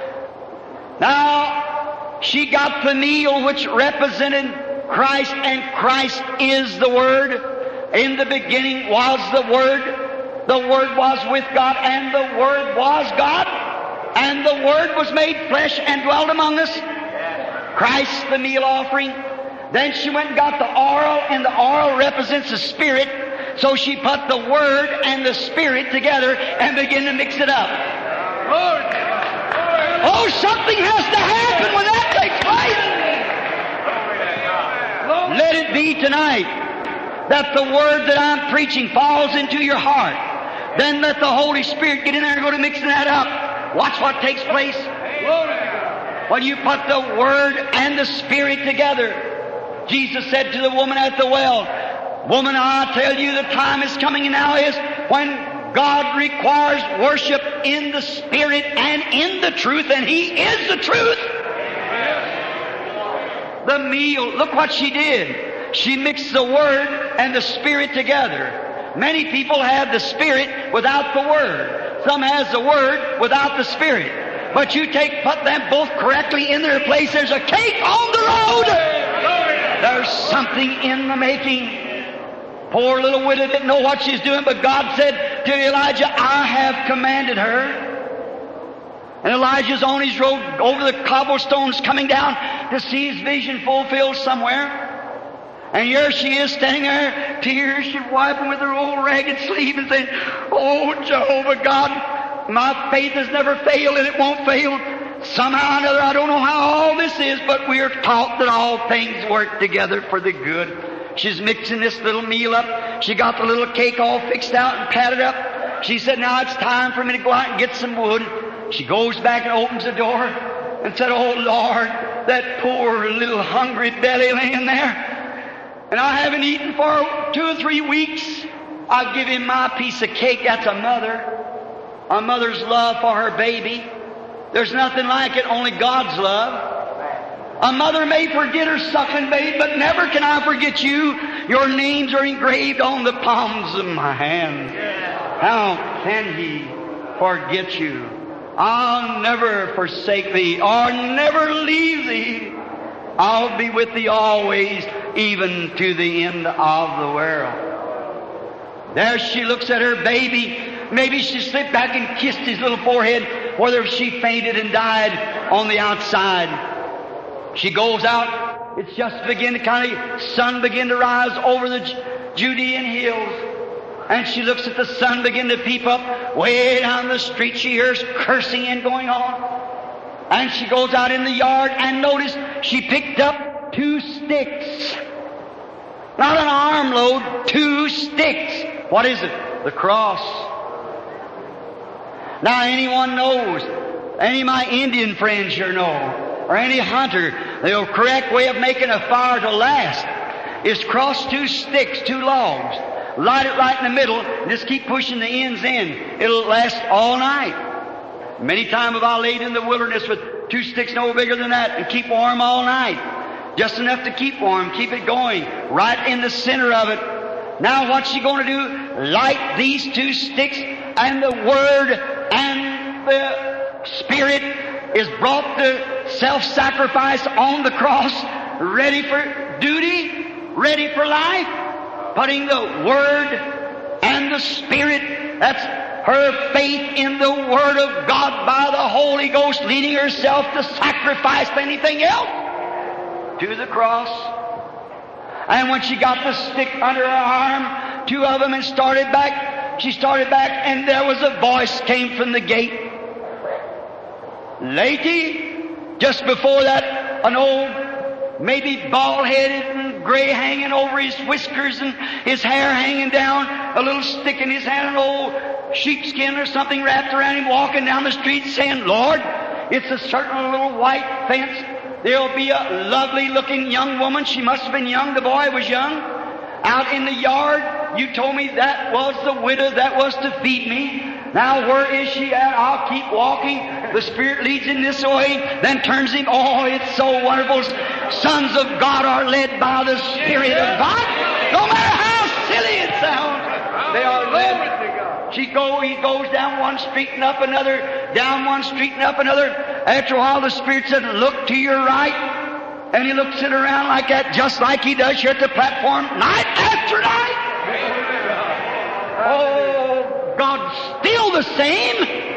Now, she got the meal which represented Christ, and Christ is the Word. In the beginning was the Word. The Word was with God, and the Word was God. And the Word was made flesh and dwelt among us. Christ, the meal offering. Then she went and got the oil, and the oil represents the Spirit. So she put the Word and the Spirit together and began to mix it up. Oh, something has to happen when that takes place. Let it be tonight that the Word that I'm preaching falls into your heart. Then let the Holy Spirit get in there and go to mixing that up. Watch what takes place. When you put the Word and the Spirit together. Jesus said to the woman at the well, "Woman, I tell you, the time is coming and now is when God requires worship in the Spirit and in the truth, and He is the truth." The meal, look what she did. She mixed the Word and the Spirit together. Many people have the Spirit without the Word. Some has the Word without the Spirit. But you take, put them both correctly in their place, there's a cake on the road. There's something in the making. Poor little widow didn't know what she's doing, but God said to Elijah, "I have commanded her." And Elijah's on his road over the cobblestones coming down to see his vision fulfilled somewhere. And here she is standing there, tears, she's wiping with her old ragged sleeve and saying, "Oh, Jehovah God, my faith has never failed and it won't fail. Somehow or another, I don't know how all this is, but we are taught that all things work together for the good." She's mixing this little meal up. She got the little cake all fixed out and patted up. She said, "Now it's time for me to go out and get some wood." She goes back and opens the door and said, "Oh Lord, that poor little hungry belly laying there. And I haven't eaten for two or three weeks. I'll give him my piece of cake." That's a mother. A mother's love for her baby. There's nothing like it, only God's love. A mother may forget her suckling babe, but never can I forget you. Your names are engraved on the palms of my hand. How can He forget you? "I'll never forsake thee, or never leave thee. I'll be with thee always, even to the end of the world." There she looks at her baby. Maybe she slipped back and kissed his little forehead, whether she fainted and died on the outside. She goes out. It's just beginning to kind of, sun begin to rise over the Judean hills. And she looks at the sun begin to peep up. Way down the street she hears cursing and going on. And she goes out in the yard and notice she picked up two sticks. Not an armload, two sticks. What is it? The cross. Now anyone knows, any of my Indian friends here know, or any hunter, the correct way of making a fire to last is cross two sticks, two logs, light it right in the middle, and just keep pushing the ends in. It'll last all night. Many times have I laid in the wilderness with two sticks no bigger than that and keep warm all night. Just enough to keep warm, keep it going, right in the center of it. Now what's she going to do? Light these two sticks, and the Word and the Spirit is brought to self-sacrifice on the cross, ready for duty, ready for life, putting the Word and the Spirit, that's her faith in the Word of God by the Holy Ghost, leading herself to sacrifice anything else to the cross. And when she got the stick under her arm, two of them, and started back, she started back, and there was a voice came from the gate. "Lady," just before that, an old, maybe bald-headed and gray hanging over his whiskers and his hair hanging down, a little stick in his hand, an old sheepskin or something wrapped around him, walking down the street saying, "Lord, it's a certain little white fence. There'll be a lovely-looking young woman." She must have been young. The boy was young. "Out in the yard. You told me that was the widow that was to feed me. Now where is she at? I'll keep walking. The Spirit leads him this way, then turns him. Oh, it's so wonderful. Sons of God are led by the Spirit of God. No matter how silly it sounds, they are led. She go, he goes down one street and up another, down one street and up another. After a while, the Spirit said, look to your right. And he looks it around like that, just like he does here at the platform, night after night. Oh, God's still the same.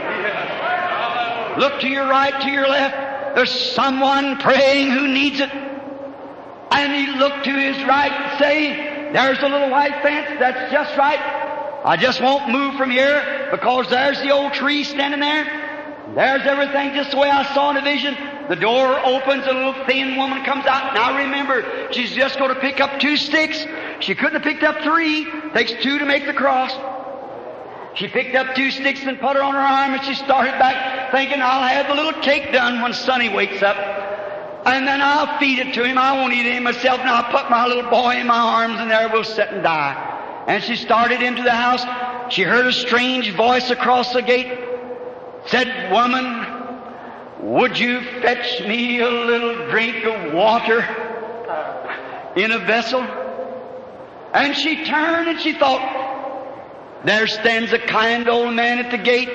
Look to your right, to your left. There's someone praying who needs it. And he looked to his right and say, there's a little white fence, that's just right. I just won't move from here because there's the old tree standing there. There's everything just the way I saw in the vision. The door opens, a little thin woman comes out. Now remember, she's just going to pick up two sticks. She couldn't have picked up three. Takes two to make the cross. She picked up two sticks and put her on her arm, and she started back thinking, I'll have the little cake done when Sonny wakes up. And then I'll feed it to him. I won't eat it myself. And I'll put my little boy in my arms, and there we'll sit and die. And she started into the house. She heard a strange voice across the gate. Said, woman, would you fetch me a little drink of water in a vessel? And she turned and she thought, there stands a kind old man at the gate.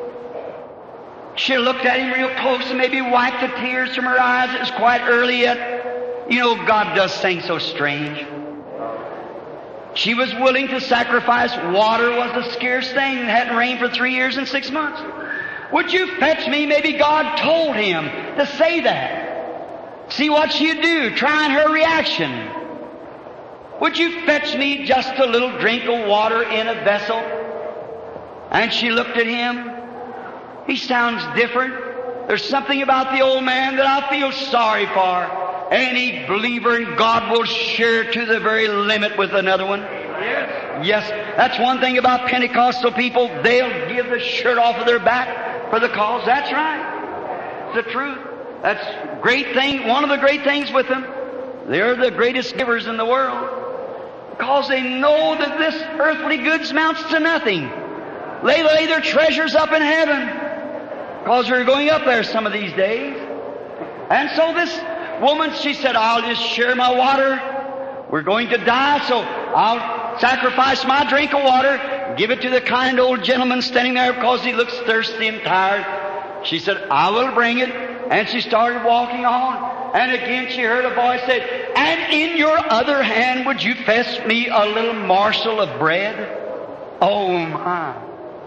She looked at him real close and maybe wiped the tears from her eyes. It was quite early yet. You know, God does things so strange. She was willing to sacrifice. Water was a scarce thing. It hadn't rained for three years and six months. Would you fetch me? Maybe God told him to say that. See what she'd do, trying her reaction. Would you fetch me just a little drink of water in a vessel? And she looked at him. He sounds different. There's something about the old man that I feel sorry for. Any believer in God will share to the very limit with another one. Yes. Yes, that's one thing about Pentecostal people. They'll give the shirt off of their back for the cause. That's right. It's the truth. That's a great thing. One of the great things with them. They're the greatest givers in the world. Because they know that this earthly goods amounts to nothing. They lay their treasures up in heaven. Because they're going up there some of these days. And so this woman, she said, I'll just share my water. We're going to die, so I'll sacrifice my drink of water, give it to the kind old gentleman standing there because he looks thirsty and tired. She said, I will bring it. And she started walking on. And again she heard a voice say, and in your other hand would you fetch me a little morsel of bread? Oh my.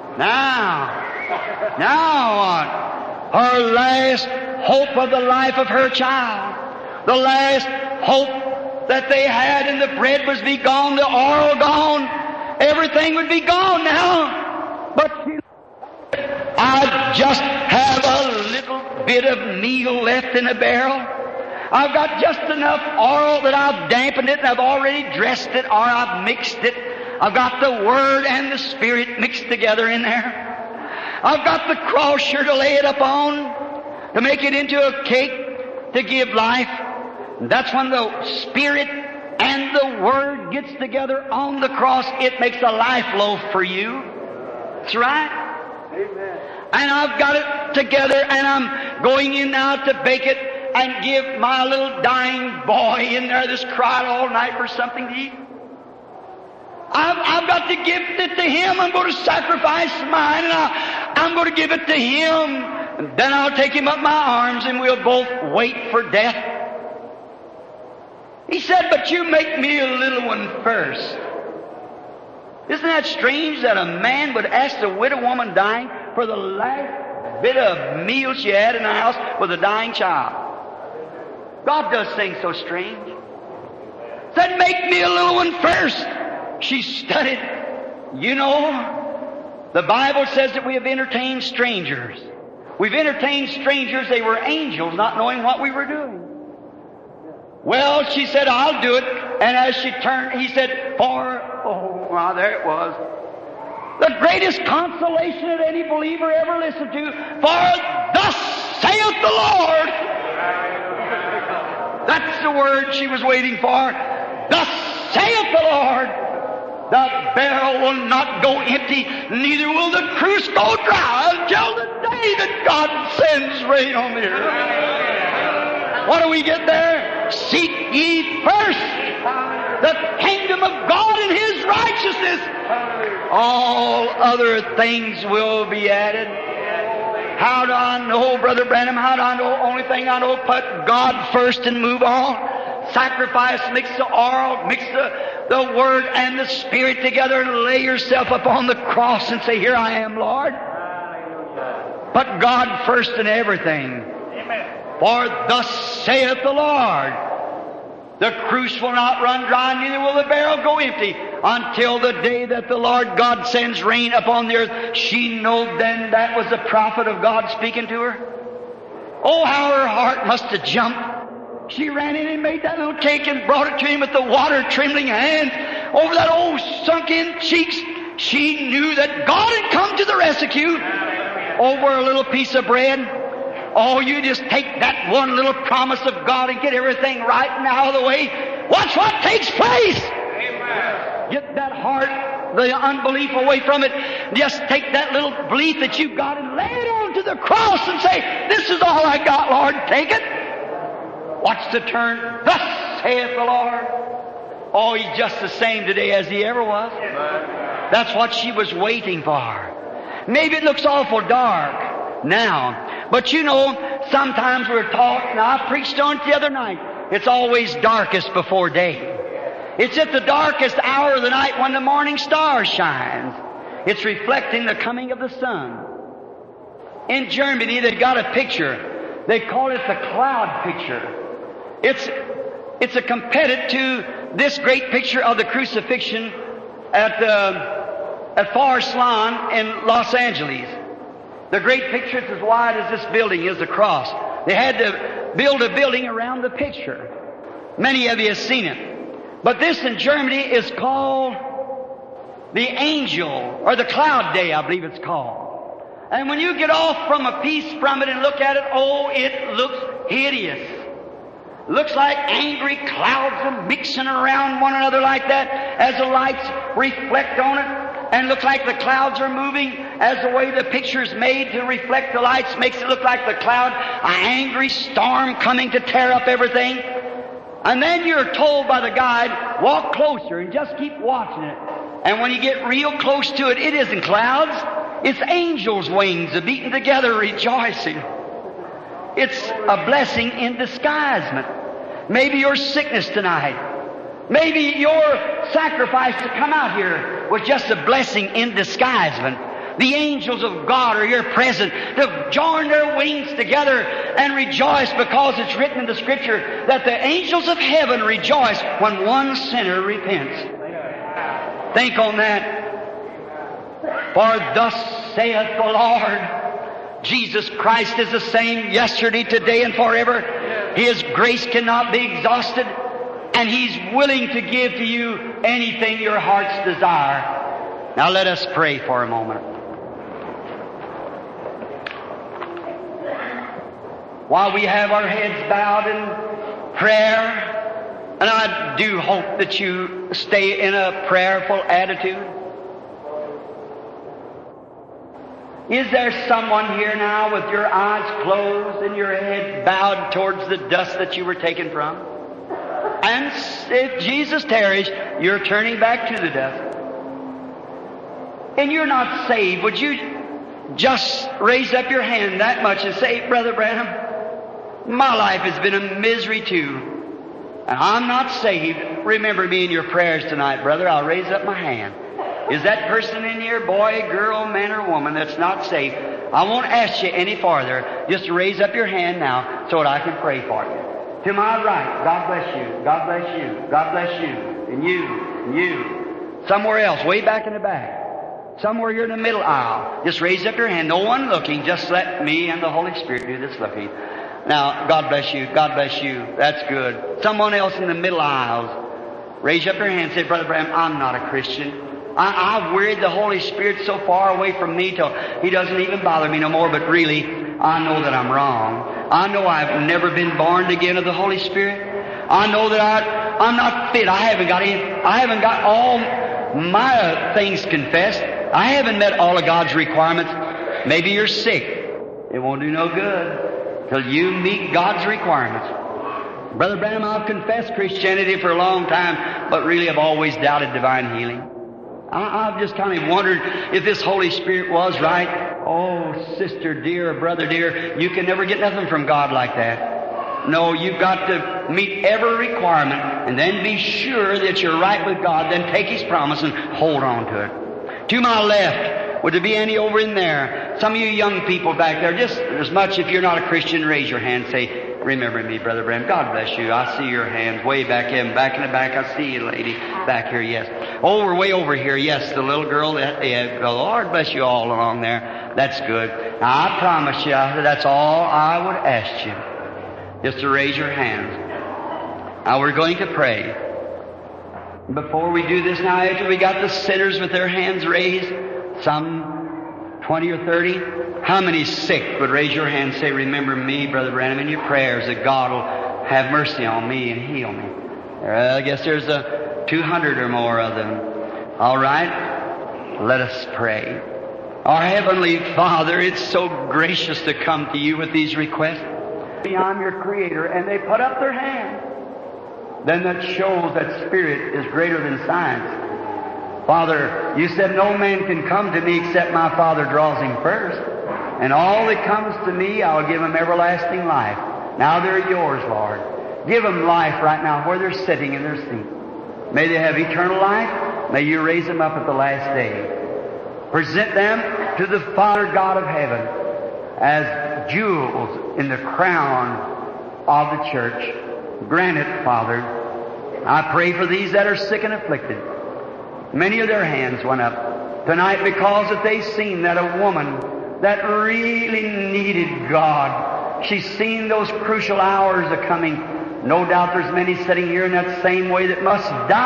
Now, now what? Her last hope of the life of her child. The last hope that they had, and the bread was be gone, the oil gone, everything would be gone now. But she, I just have a little bit of meal left in a barrel. I've got just enough oil that I've dampened it and I've already dressed it or I've mixed it. I've got the Word and the Spirit mixed together in there. I've got the cross here to lay it upon, to make it into a cake to give life. And that's when the Spirit and the Word gets together on the cross. It makes a life loaf for you. That's right. Amen. And I've got it together and I'm going in now to bake it and give my little dying boy in there that's cried all night for something to eat. I've, I've got to give it to him. I'm going to sacrifice mine and I, I'm going to give it to him. And then I'll take him up my arms and we'll both wait for death. He said, but you make me a little one first. Isn't that strange that a man would ask a widow woman dying for the last bit of meal she had in the house with a dying child? God does things so strange. Said, make me a little one first. She studied. You know, the Bible says that we have entertained strangers. We've entertained strangers. They were angels, not knowing what we were doing. Well, she said, I'll do it. And as she turned, he said, for, oh, well, there it was. The greatest consolation that any believer ever listened to. For thus saith the Lord. That's the word she was waiting for. Thus saith the Lord. The barrel will not go empty, neither will the cruse go dry until the day that God sends rain on the earth. What do we get there? Seek ye first the kingdom of God and His righteousness. All other things will be added. How do I know, Brother Branham? How do I know? Only thing I know, put God first and move on. Sacrifice, mix the oil, mix the, the Word and the Spirit together and lay yourself upon the cross and say, here I am, Lord. Put God first in everything. Amen. For thus saith the Lord, the cruse will not run dry, neither will the barrel go empty, until the day that the Lord God sends rain upon the earth. She knowed then that was the prophet of God speaking to her. Oh, how her heart must have jumped. She ran in and made that little cake and brought it to him with the water trembling hands over that old sunk-in cheeks. She knew that God had come to the rescue over a little piece of bread. Oh, you just take that one little promise of God and get everything right and out of the way. Watch what takes place. Amen. Get that heart, the unbelief away from it. Just take that little belief that you've got and lay it onto the cross and say, this is all I got, Lord. Take it. Watch the turn. Thus saith the Lord. Oh, He's just the same today as He ever was. That's what she was waiting for. Maybe it looks awful dark now. But you know, sometimes we're taught, and I preached on it the other night, it's always darkest before day. It's at the darkest hour of the night when the morning star shines. It's reflecting the coming of the sun. In Germany, they've got a picture. They call it the cloud picture. It's, it's a competitor to this great picture of the crucifixion at, uh, at Forest Lawn in Los Angeles. The great picture is as wide as this building is across. They had to build a building around the picture. Many of you have seen it. But this in Germany is called the Angel, or the Cloud Day, I believe it's called. And when you get off from a piece from it and look at it, oh, it looks hideous. Looks like angry clouds are mixing around one another like that as the lights reflect on it. And looks like the clouds are moving as the way the picture is made to reflect the lights makes it look like the cloud, an angry storm coming to tear up everything. And then you're told by the guide, walk closer and just keep watching it. And when you get real close to it, it isn't clouds. It's angels' wings beating together, rejoicing. It's a blessing in disguisement. Maybe your sickness tonight. Maybe your sacrifice to come out here was just a blessing in disguisement. The angels of God are here present to join their wings together and rejoice, because it's written in the Scripture that the angels of heaven rejoice when one sinner repents. Think on that. For thus saith the Lord, Jesus Christ is the same yesterday, today, and forever. His grace cannot be exhausted, and He's willing to give to you anything your heart's desire. Now let us pray for a moment. While we have our heads bowed in prayer, and I do hope that you stay in a prayerful attitude. Is there someone here now with your eyes closed and your head bowed towards the dust that you were taken from? And if Jesus tarries, you're turning back to the dust. And you're not saved. Would you just raise up your hand that much and say, Brother Branham, my life has been a misery too, and I'm not saved. Remember me in your prayers tonight, brother. I'll raise up my hand. Is that person in here, boy, girl, man, or woman, that's not saved? I won't ask you any farther. Just raise up your hand now so that I can pray for you. To my right, God bless you, God bless you, God bless you, and you, and you. Somewhere else, way back in the back. Somewhere you're in the middle aisle. Just raise up your hand. No one looking. Just let me and the Holy Spirit do this looking. Now, God bless you, God bless you. That's good. Someone else in the middle aisles. Raise up your hand and say, Brother Branham, I'm not a Christian. I, I've wearied the Holy Spirit so far away from me till He doesn't even bother me no more. But really, I know that I'm wrong. I know I've never been born again of the Holy Spirit. I know that I, I'm not fit. I haven't got any, I haven't got all my uh, things confessed. I haven't met all of God's requirements. Maybe you're sick. It won't do no good till you meet God's requirements. Brother Branham, I've confessed Christianity for a long time, but really I've always doubted divine healing. I, I've just kind of wondered if this Holy Spirit was right. Oh, sister dear, brother dear, you can never get nothing from God like that. No, you've got to meet every requirement and then be sure that you're right with God. Then take His promise and hold on to it. To my left, would there be any over in there? Some of you young people back there, just as much if you're not a Christian, raise your hand and say, remember me, Brother Branham. God bless you. I see your hands way back in, back in the back. I see you, lady, back here, yes. Oh, we're way over here, yes, the little girl. That, yeah, the Lord bless you all along there. That's good. Now, I promise you, that's all I would ask you. Just to raise your hands. Now we're going to pray. Before we do this now, after we got the sinners with their hands raised, some twenty or thirty, how many sick would raise your hand and say, remember me, Brother Branham, in your prayers that God will have mercy on me and heal me? Uh, I guess there's a two hundred or more of them. All right, let us pray. Our Heavenly Father, it's so gracious to come to you with these requests. I'm your Creator, and they put up their hand. Then that shows that Spirit is greater than science. Father, you said no man can come to me except my Father draws him first. And all that comes to me, I'll give him everlasting life. Now they're yours, Lord. Give them life right now where they're sitting in their seat. May they have eternal life. May you raise them up at the last day. Present them to the Father God of heaven as jewels in the crown of the church. Grant it, Father. I pray for these that are sick and afflicted. Many of their hands went up tonight because that they've seen that a woman that really needed God. She's seen those crucial hours are coming. No doubt there's many sitting here in that same way that must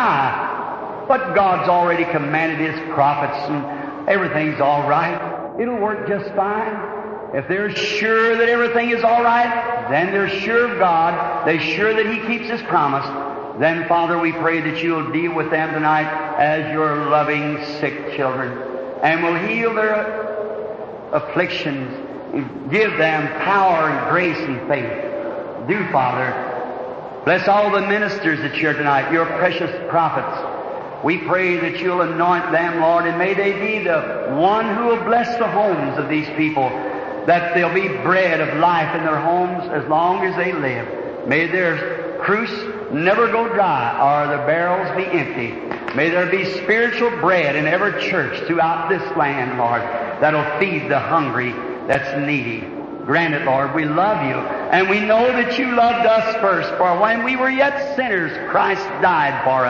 die. But God's already commanded His prophets and everything's all right. It'll work just fine. If they're sure that everything is all right, then they're sure of God. They're sure that He keeps His promise. Then, Father, we pray that you'll deal with them tonight as your loving sick children and will heal their afflictions and give them power and grace and faith. Do, Father. Bless all the ministers that's here tonight, your precious prophets. We pray that you'll anoint them, Lord, and may they be the one who will bless the homes of these people, that there'll be bread of life in their homes as long as they live. May their cruse never go dry or the barrels be empty. May there be spiritual bread in every church throughout this land, Lord, that'll feed the hungry that's needy. Grant it, Lord. We love you, and we know that you loved us first, for when we were yet sinners, Christ died for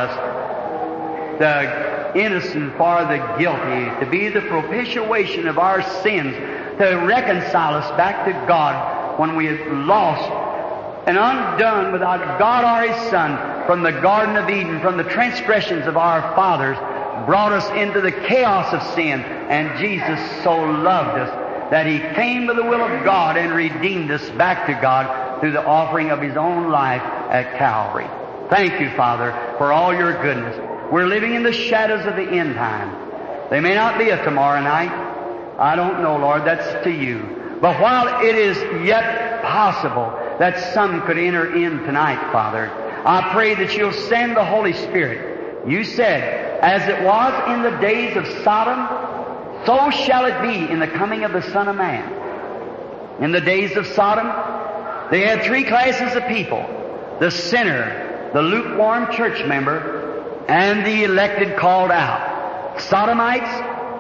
us, the innocent for the guilty, to be the propitiation of our sins, to reconcile us back to God when we had lost and undone without God or His Son from the Garden of Eden, from the transgressions of our fathers, brought us into the chaos of sin. And Jesus so loved us that He came by the will of God and redeemed us back to God through the offering of His own life at Calvary. Thank you, Father, for all your goodness. We're living in the shadows of the end time. They may not be a tomorrow night. I don't know, Lord. That's to you. But while it is yet possible that some could enter in tonight, Father, I pray that you'll send the Holy Spirit. You said, as it was in the days of Sodom, so shall it be in the coming of the Son of Man. In the days of Sodom, they had three classes of people: the sinner, the lukewarm church member, and the elected called out. Sodomites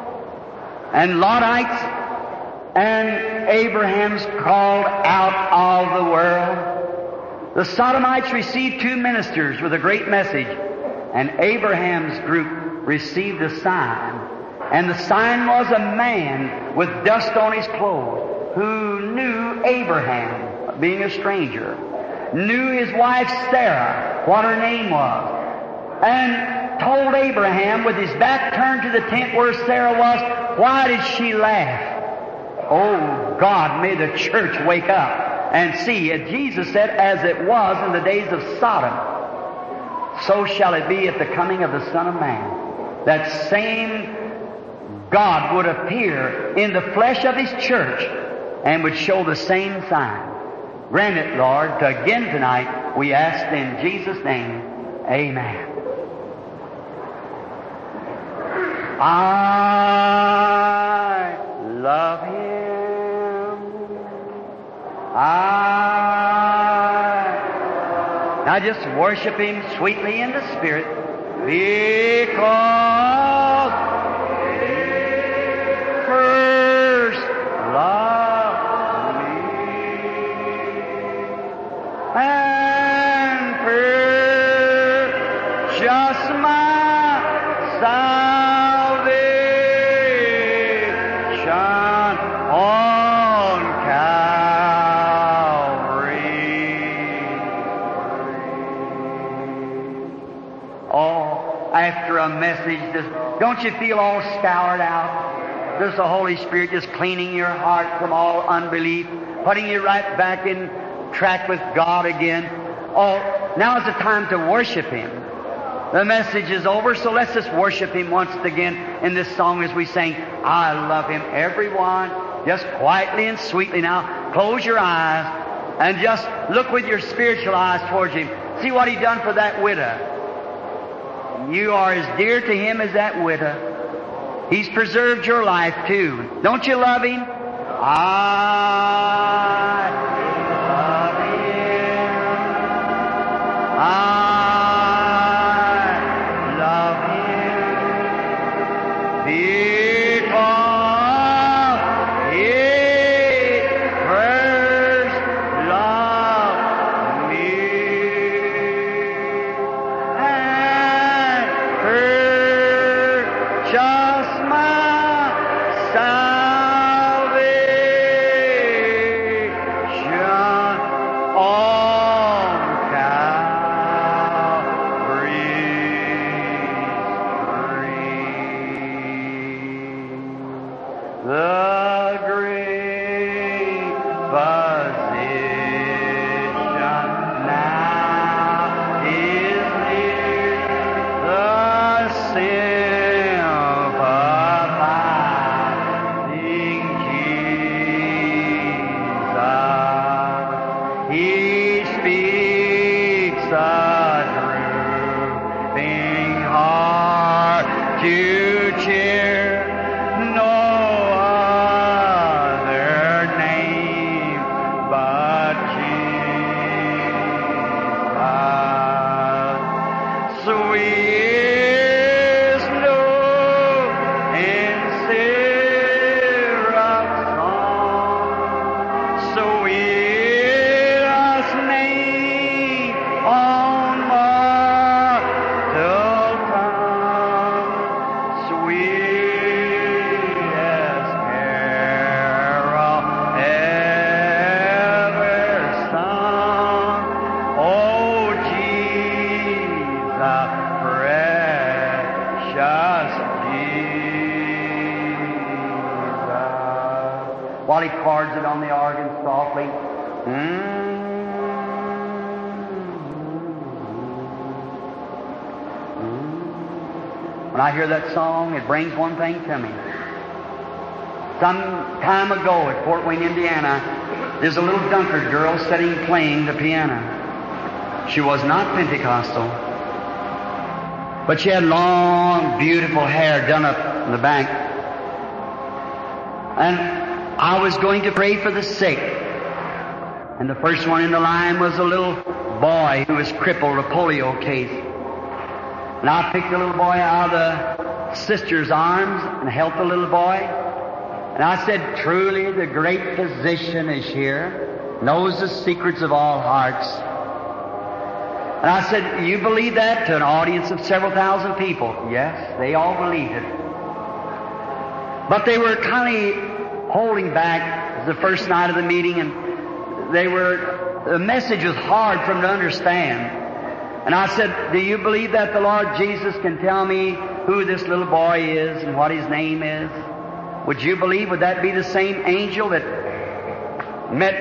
and Lotites and Abraham's called out of the world. The Sodomites received two ministers with a great message, and Abraham's group received a sign. And the sign was a man with dust on his clothes who knew Abraham, being a stranger, knew his wife Sarah, what her name was, and told Abraham with his back turned to the tent where Sarah was, why did she laugh? Oh, God, may the church wake up and see. As Jesus said, as it was in the days of Sodom, so shall it be at the coming of the Son of Man. that same God would appear in the flesh of His church and would show the same sign. Grant it, Lord, to again tonight, we ask in Jesus' name, amen. I love Him. I... Now just worship Him sweetly in the Spirit, because first love me, and purchase my salvation on Calvary. Oh, after a message, just, don't you feel all scoured out? There's the Holy Spirit just cleaning your heart from all unbelief, putting you right back in track with God again. Oh, now is the time to worship Him. The message is over, so let's just worship Him once again in this song as we sing, I love Him. Everyone, just quietly and sweetly now, close your eyes and just look with your spiritual eyes towards Him. See what He done for that widow. You are as dear to Him as that widow. He's preserved your life too. Don't you love Him? I love Him. I love Him because He first loved me and purchased my salvation on Calvary's tree. The great physician now is near, the sympathizing Jesus. He speaks a drooping heart to cheer. No other name but Jesus. Sweetest note in syrup song, sweetest name on mortal tongue, sweetest carol ever sung. Oh, Jesus, precious Jesus. While he chords it on the organ softly. When I hear that song, it brings one thing to me. Some time ago at Fort Wayne, Indiana, there's a little Dunkard girl sitting playing the piano. She was not Pentecostal, but she had long, beautiful hair done up in the back. And I was going to pray for the sick. And the first one in the line was a little boy who was crippled, a polio case. And I picked the little boy out of the sister's arms and held the little boy. And I said, truly the great physician is here, knows the secrets of all hearts. And I said, you believe that? To an audience of several thousand people. Yes, they all believed it. But they were kind of holding back the first night of the meeting, and they were, the message was hard for them to understand. And I said, do you believe that the Lord Jesus can tell me who this little boy is and what his name is? Would you believe, would that be the same angel that met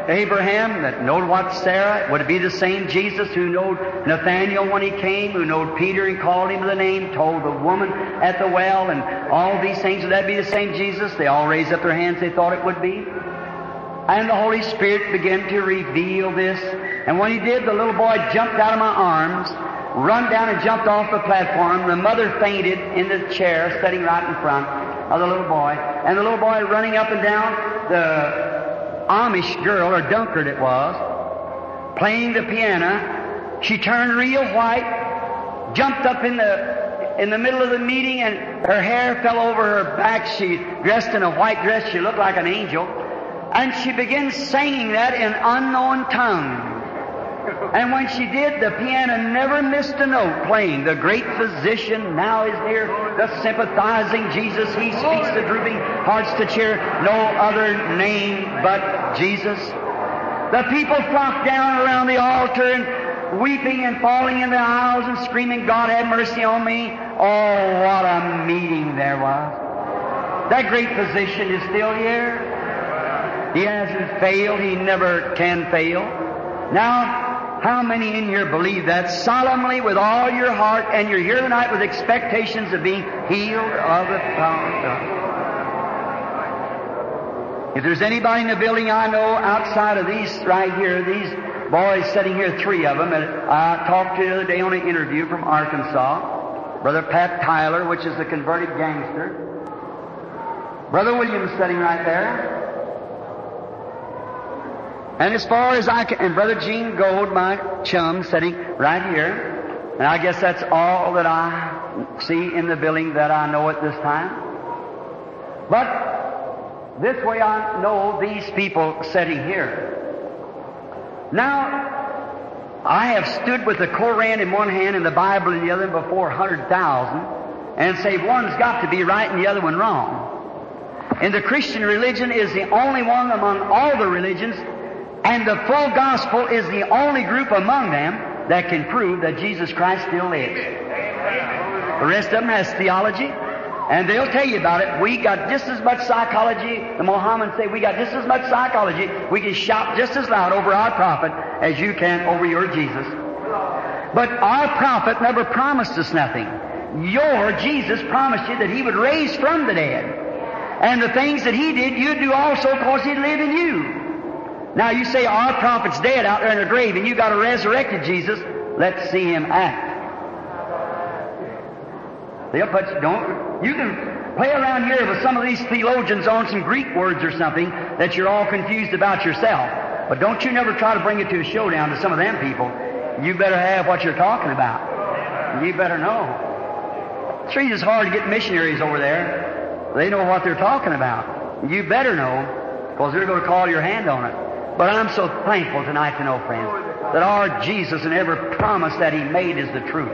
Abraham that knowed what Sarah, would it be the same Jesus who knowed Nathaniel when he came, who knowed Peter and called him by the name, told the woman at the well, and all these things? Would that be the same Jesus? They all raised up their hands, they thought it would be. And the Holy Spirit began to reveal this. And when He did, the little boy jumped out of my arms, run down and jumped off the platform. The mother fainted in the chair, sitting right in front of the little boy. And the little boy running up and down, the Amish girl, or Dunkard it was, playing the piano. She turned real white, jumped up in the in the middle of the meeting, and her hair fell over her back. She dressed in a white dress. She looked like an angel. And she began singing that in unknown tongues. And when she did, the piano never missed a note playing. The great physician now is near, the sympathizing Jesus. He speaks the drooping hearts to cheer. No other name but Jesus. The people flocked down around the altar and weeping and falling in the aisles and screaming, God have mercy on me. Oh, what a meeting there was. That great physician is still here. He hasn't failed. He never can fail. Now, how many in here believe that solemnly with all your heart, and you're here tonight with expectations of being healed of the power of God? If there's anybody in the building I know outside of these right here, these boys sitting here, three of them, and I talked to the other day on an interview from Arkansas, Brother Pat Tyler, which is a converted gangster. Brother Williams sitting right there. And as far as I can, and Brother Gene Gold, my chum, sitting right here. And I guess that's all that I see in the building that I know at this time. But this way I know these people sitting here. Now, I have stood with the Koran in one hand and the Bible in the other before one hundred thousand and say one's got to be right and the other one wrong. And the Christian religion is the only one among all the religions, and the full gospel is the only group among them that can prove that Jesus Christ still lives. The rest of them has theology, and they'll tell you about it. We got just as much psychology. The Mohammedans say we got just as much psychology. We can shout just as loud over our prophet as you can over your Jesus. But our prophet never promised us nothing. Your Jesus promised you that He would raise from the dead. And the things that He did, you'd do also because He'd live in you. Now you say our prophet's dead out there in the grave and you got a resurrected Jesus. Let's see Him act. They'll put you, don't, you can play around here with some of these theologians on some Greek words or something that you're all confused about yourself. But don't you never try to bring it to a showdown to some of them people. You better have what you're talking about. You better know. It's reason it's hard to get missionaries over there. They know what they're talking about. You better know, because they're going to call your hand on it. But I'm so thankful tonight to know, friends, that our Jesus and every promise that He made is the truth.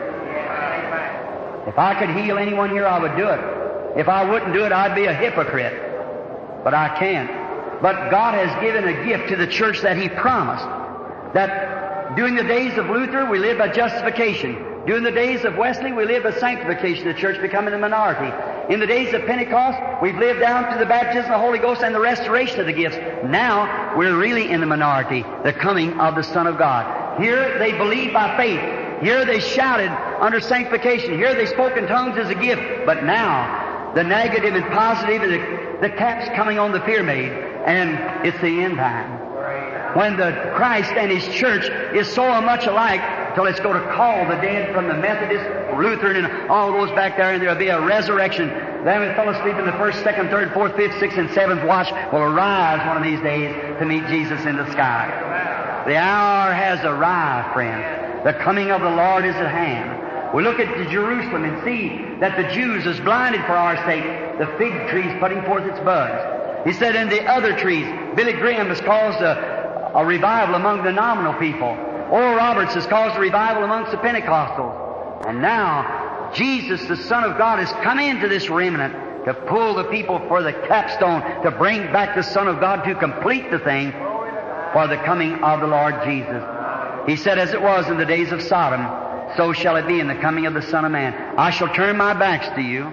If I could heal anyone here, I would do it. If I wouldn't do it, I'd be a hypocrite. But I can't. But God has given a gift to the church that He promised. That during the days of Luther, we lived by justification. During the days of Wesley, we lived by sanctification, the church becoming a minority. In the days of Pentecost, we've lived down to the baptism of the Holy Ghost and the restoration of the gifts. Now, we're really in the minority, the coming of the Son of God. Here, they believed by faith. Here, they shouted under sanctification. Here, they spoke in tongues as a gift. But now, the negative and positive, the, the cap's coming on the pyramid, and it's the end time. When the Christ and His church is so much alike, till it's going to call the dead from the Methodist, Lutheran, and all those back there, and there'll be a resurrection. Them that fell asleep in the first, second, third, fourth, fifth, sixth, and seventh watch will arise one of these days to meet Jesus in the sky. The hour has arrived, friends. The coming of the Lord is at hand. We look at Jerusalem and see that the Jews is blinded for our sake. The fig tree's putting forth its buds. He said, in the other trees, Billy Graham has caused a A revival among the nominal people. Oral Roberts has caused a revival amongst the Pentecostals. And now, Jesus, the Son of God, has come into this remnant to pull the people for the capstone, to bring back the Son of God to complete the thing for the coming of the Lord Jesus. He said, as it was in the days of Sodom, so shall it be in the coming of the Son of Man. I shall turn my backs to you,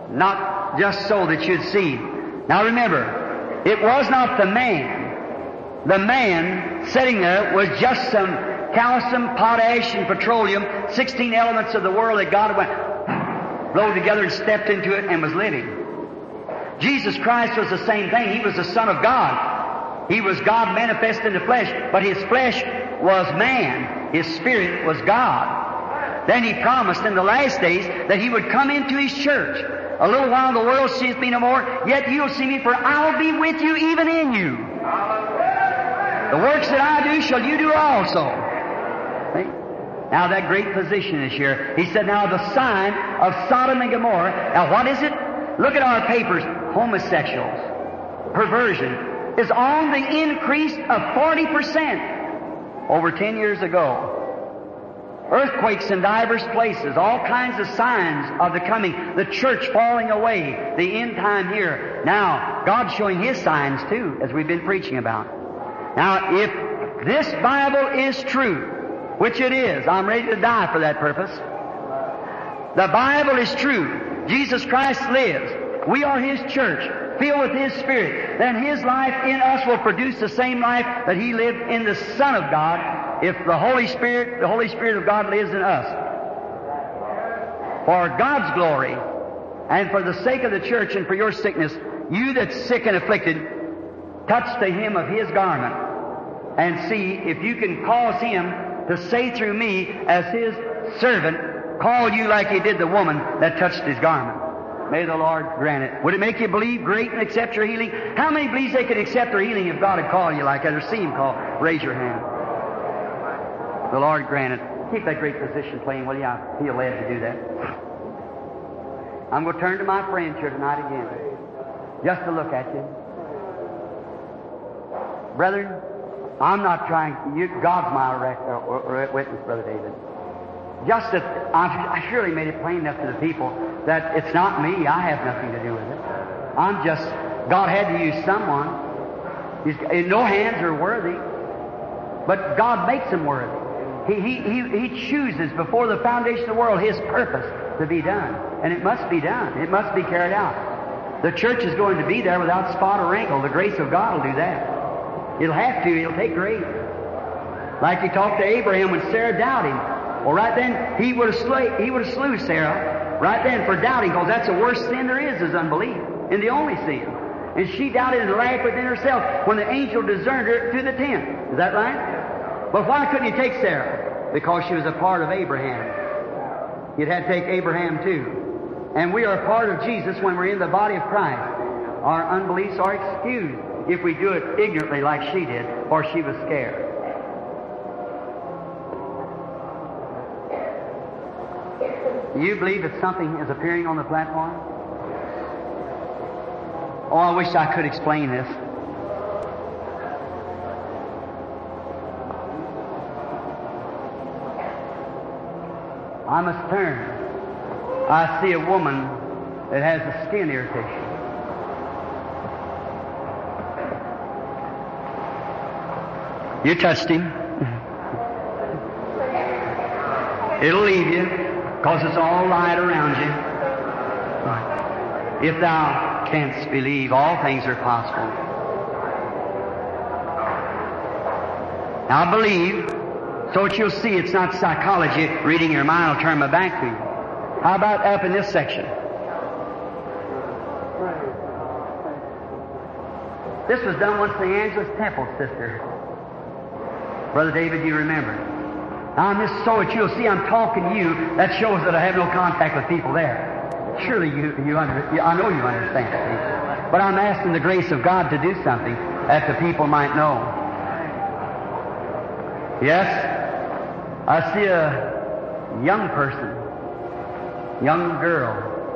not just so that you'd see. Now remember, it was not the man the man sitting there was just some calcium, potash, and petroleum, sixteen elements of the world that God went, rolled together and stepped into it and was living. Jesus Christ was the same thing. He was the Son of God. He was God manifest in the flesh, but His flesh was man. His spirit was God. Then He promised in the last days that He would come into His church. A little while the world seeth me no more, yet you'll see me, for I'll be with you even in you. The works that I do shall you do also. See? Now that great physician is here. He said, now the sign of Sodom and Gomorrah. Now what is it? Look at our papers. Homosexuals, perversion, is on the increase of forty percent over ten years ago. Earthquakes in divers places, all kinds of signs of the coming, the church falling away, the end time here. Now, God's showing His signs too, as we've been preaching about. Now, if this Bible is true, which it is, I'm ready to die for that purpose. The Bible is true. Jesus Christ lives. We are His church, filled with His Spirit. Then His life in us will produce the same life that He lived in the Son of God, if the Holy Spirit, the Holy Spirit of God lives in us. For God's glory, and for the sake of the church and for your sickness, you that's sick and afflicted, touch the hem of His garment and see if you can cause Him to say through me, as His servant, call you like He did the woman that touched His garment. May the Lord grant it. Would it make you believe great and accept your healing? How many believes they could accept their healing if God had called you like that or see Him call? Raise your hand. The Lord grant it. Keep that great position playing, will you? I feel led to do that. I'm going to turn to my friends here tonight again, just to look at you. Brethren, I'm not trying, you, God's my rec- or, or witness, Brother David. Just that I, I surely made it plain enough to the people that it's not me. I have nothing to do with it. I'm just, God had to use someone. He's, no hands are worthy, but God makes them worthy. He, he, he, he chooses before the foundation of the world His purpose to be done. And it must be done. It must be carried out. The church is going to be there without spot or wrinkle. The grace of God will do that. It'll have to. It'll take grace. Like He talked to Abraham when Sarah doubted Him. Well, right then, he would have slew, he would have slew Sarah right then for doubting, because that's the worst sin there is, is unbelief, and the only sin. And she doubted and laughed within herself when the angel discerned her through the tent. Is that right? But why couldn't He take Sarah? Because she was a part of Abraham. He'd had to take Abraham too. And we are a part of Jesus when we're in the body of Christ. Our unbeliefs are excused if we do it ignorantly like she did, or she was scared. Do you believe that something is appearing on the platform? Oh, I wish I could explain this. I must turn. I see a woman that has a skin irritation. You touched him. It'll leave you, because it's all light around you. If thou canst believe, all things are possible. Now believe, so that you'll see it's not psychology. Reading your mind will turn my back to you. How about up in this section? This was done once in the Angeles Temple, sister. Brother David, you remember. Now, I'm just so that you'll see I'm talking to you, that shows that I have no contact with people there. Surely you, you under, I know you understand it. But I'm asking the grace of God to do something that the people might know. Yes? I see a young person, young girl.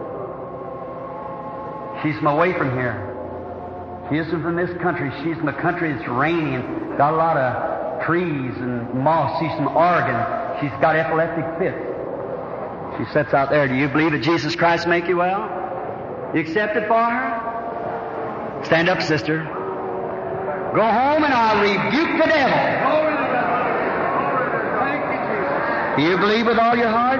She's from away from here. She isn't from this country. She's from a country that's rainy and got a lot of trees and moss. She's from Oregon. She's got epileptic fits. She sits out there. Do you believe that Jesus Christ make you well? You accept it for her? Stand up, sister. Go home and I'll rebuke the devil. Do you believe with all your heart?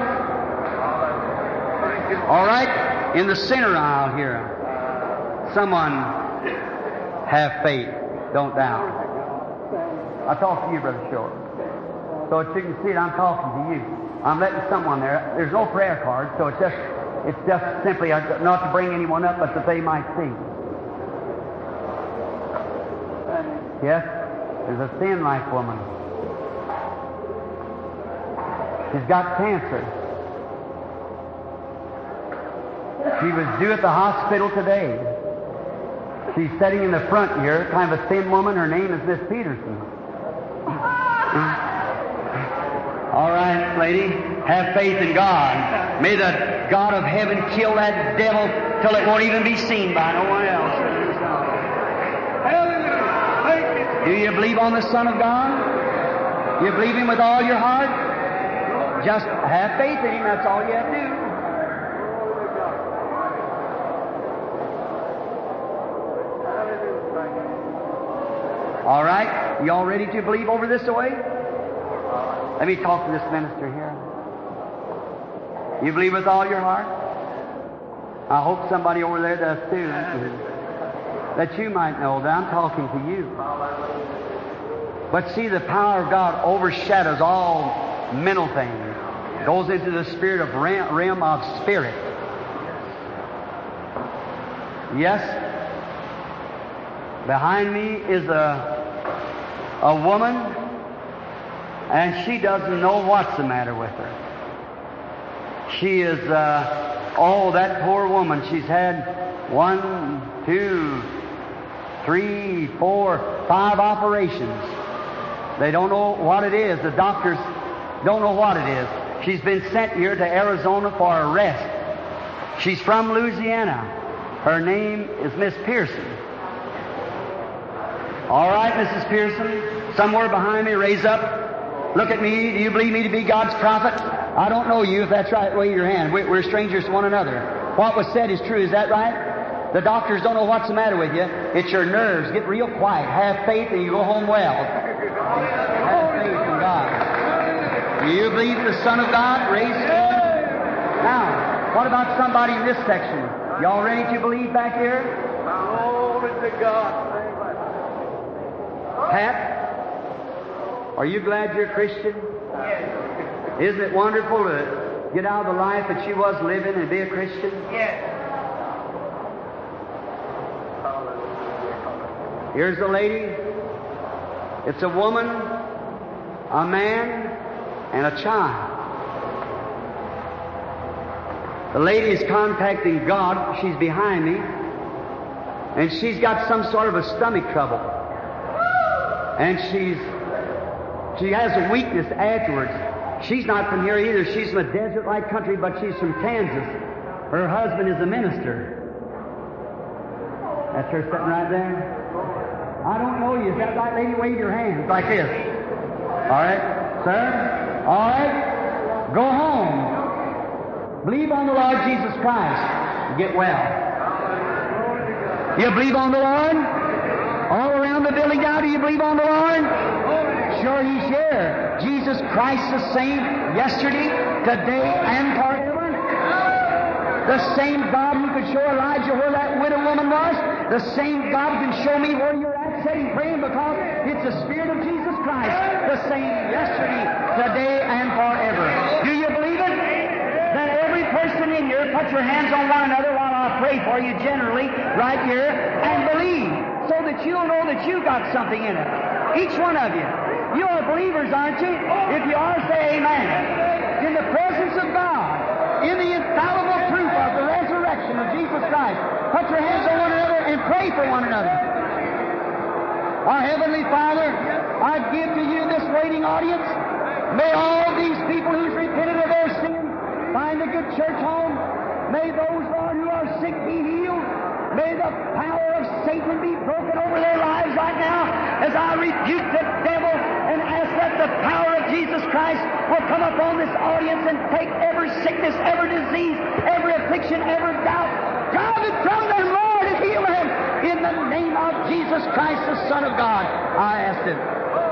All right. In the center aisle here, someone have faith. Don't doubt. I talk to you, Brother Short. So that you can see it, I'm talking to you. I'm letting someone there. There's no prayer card, so it's just, it's just simply not to bring anyone up, but that they might see. Yes, there's a thin life woman. She's got cancer. She was due at the hospital today. She's sitting in the front here, kind of a thin woman. Her name is Miss Peterson. All right, lady, have faith in God. May the God of heaven kill that devil till it won't even be seen by no one else. Do you believe on the Son of God? Do you believe Him with all your heart? Just have faith in Him, that's all you have to do. All right, you all ready to believe over this way? Let me talk to this minister here. You believe with all your heart? I hope somebody over there does too. That you might know that I'm talking to you. But see, the power of God overshadows all mental things. Goes into the spirit of realm, realm of spirit. Yes. Behind me is a a woman, and she doesn't know what's the matter with her. She is, uh, oh, that poor woman. She's had one, two, three, four, five operations. They don't know what it is. The doctors don't know what it is. She's been sent here to Arizona for a rest. She's from Louisiana. Her name is Miss Pearson. All right, Missus Pearson, somewhere behind me, raise up. Look at me. Do you believe me to be God's prophet? I don't know you. If that's right, wave your hand. We're strangers to one another. What was said is true. Is that right? The doctors don't know what's the matter with you. It's your nerves. Get real quiet. Have faith and you go home well. Have faith in God. Do you believe in the Son of God? Raise your hand. Now, what about somebody in this section? Y'all ready to believe back here? Glory to God. Pat, are you glad you're a Christian? Yes. Isn't it wonderful to get out of the life that she was living and be a Christian? Yes. Here's a lady. It's a woman, a man, and a child. The lady is contacting God. She's behind me. And she's got some sort of a stomach trouble. And she's, she has a weakness afterwards. She's not from here either. She's from a desert-like country, but she's from Kansas. Her husband is a minister. That's her sitting right there. I don't know you. Is that right, lady? Wave your hands like this. All right, sir? All right? Go home. Believe on the Lord Jesus Christ. Get well. You believe on the Lord? All around the building now, do you believe on the Lord? Sure, He's here. Jesus Christ the same yesterday, today, and forever. The same God who could show Elijah where that widow woman was, the same God can show me where you're at sitting praying, because it's the Spirit of Jesus Christ, the same yesterday, today, and forever. Do you believe it? Then every person in here, put your hands on one another while I pray for you generally, right here, and believe, so that you'll know that you got something in it. Each one of you. You are believers, aren't you? If you are, say amen. In the presence of God, in the infallible proof of the resurrection of Jesus Christ, put your hands on one another and pray for one another. Our Heavenly Father, I give to you this waiting audience. May all these people who've repented of their sins find a good church home. May those, Lord, who are sick be healed. May the power of Satan be broken over their lives right now as I rebuke the devil and ask that the power of Jesus Christ will come upon this audience and take every sickness, every disease, every affliction, every doubt. God, it from them, Lord, and heal them. In the name of Jesus Christ, the Son of God, I ask it.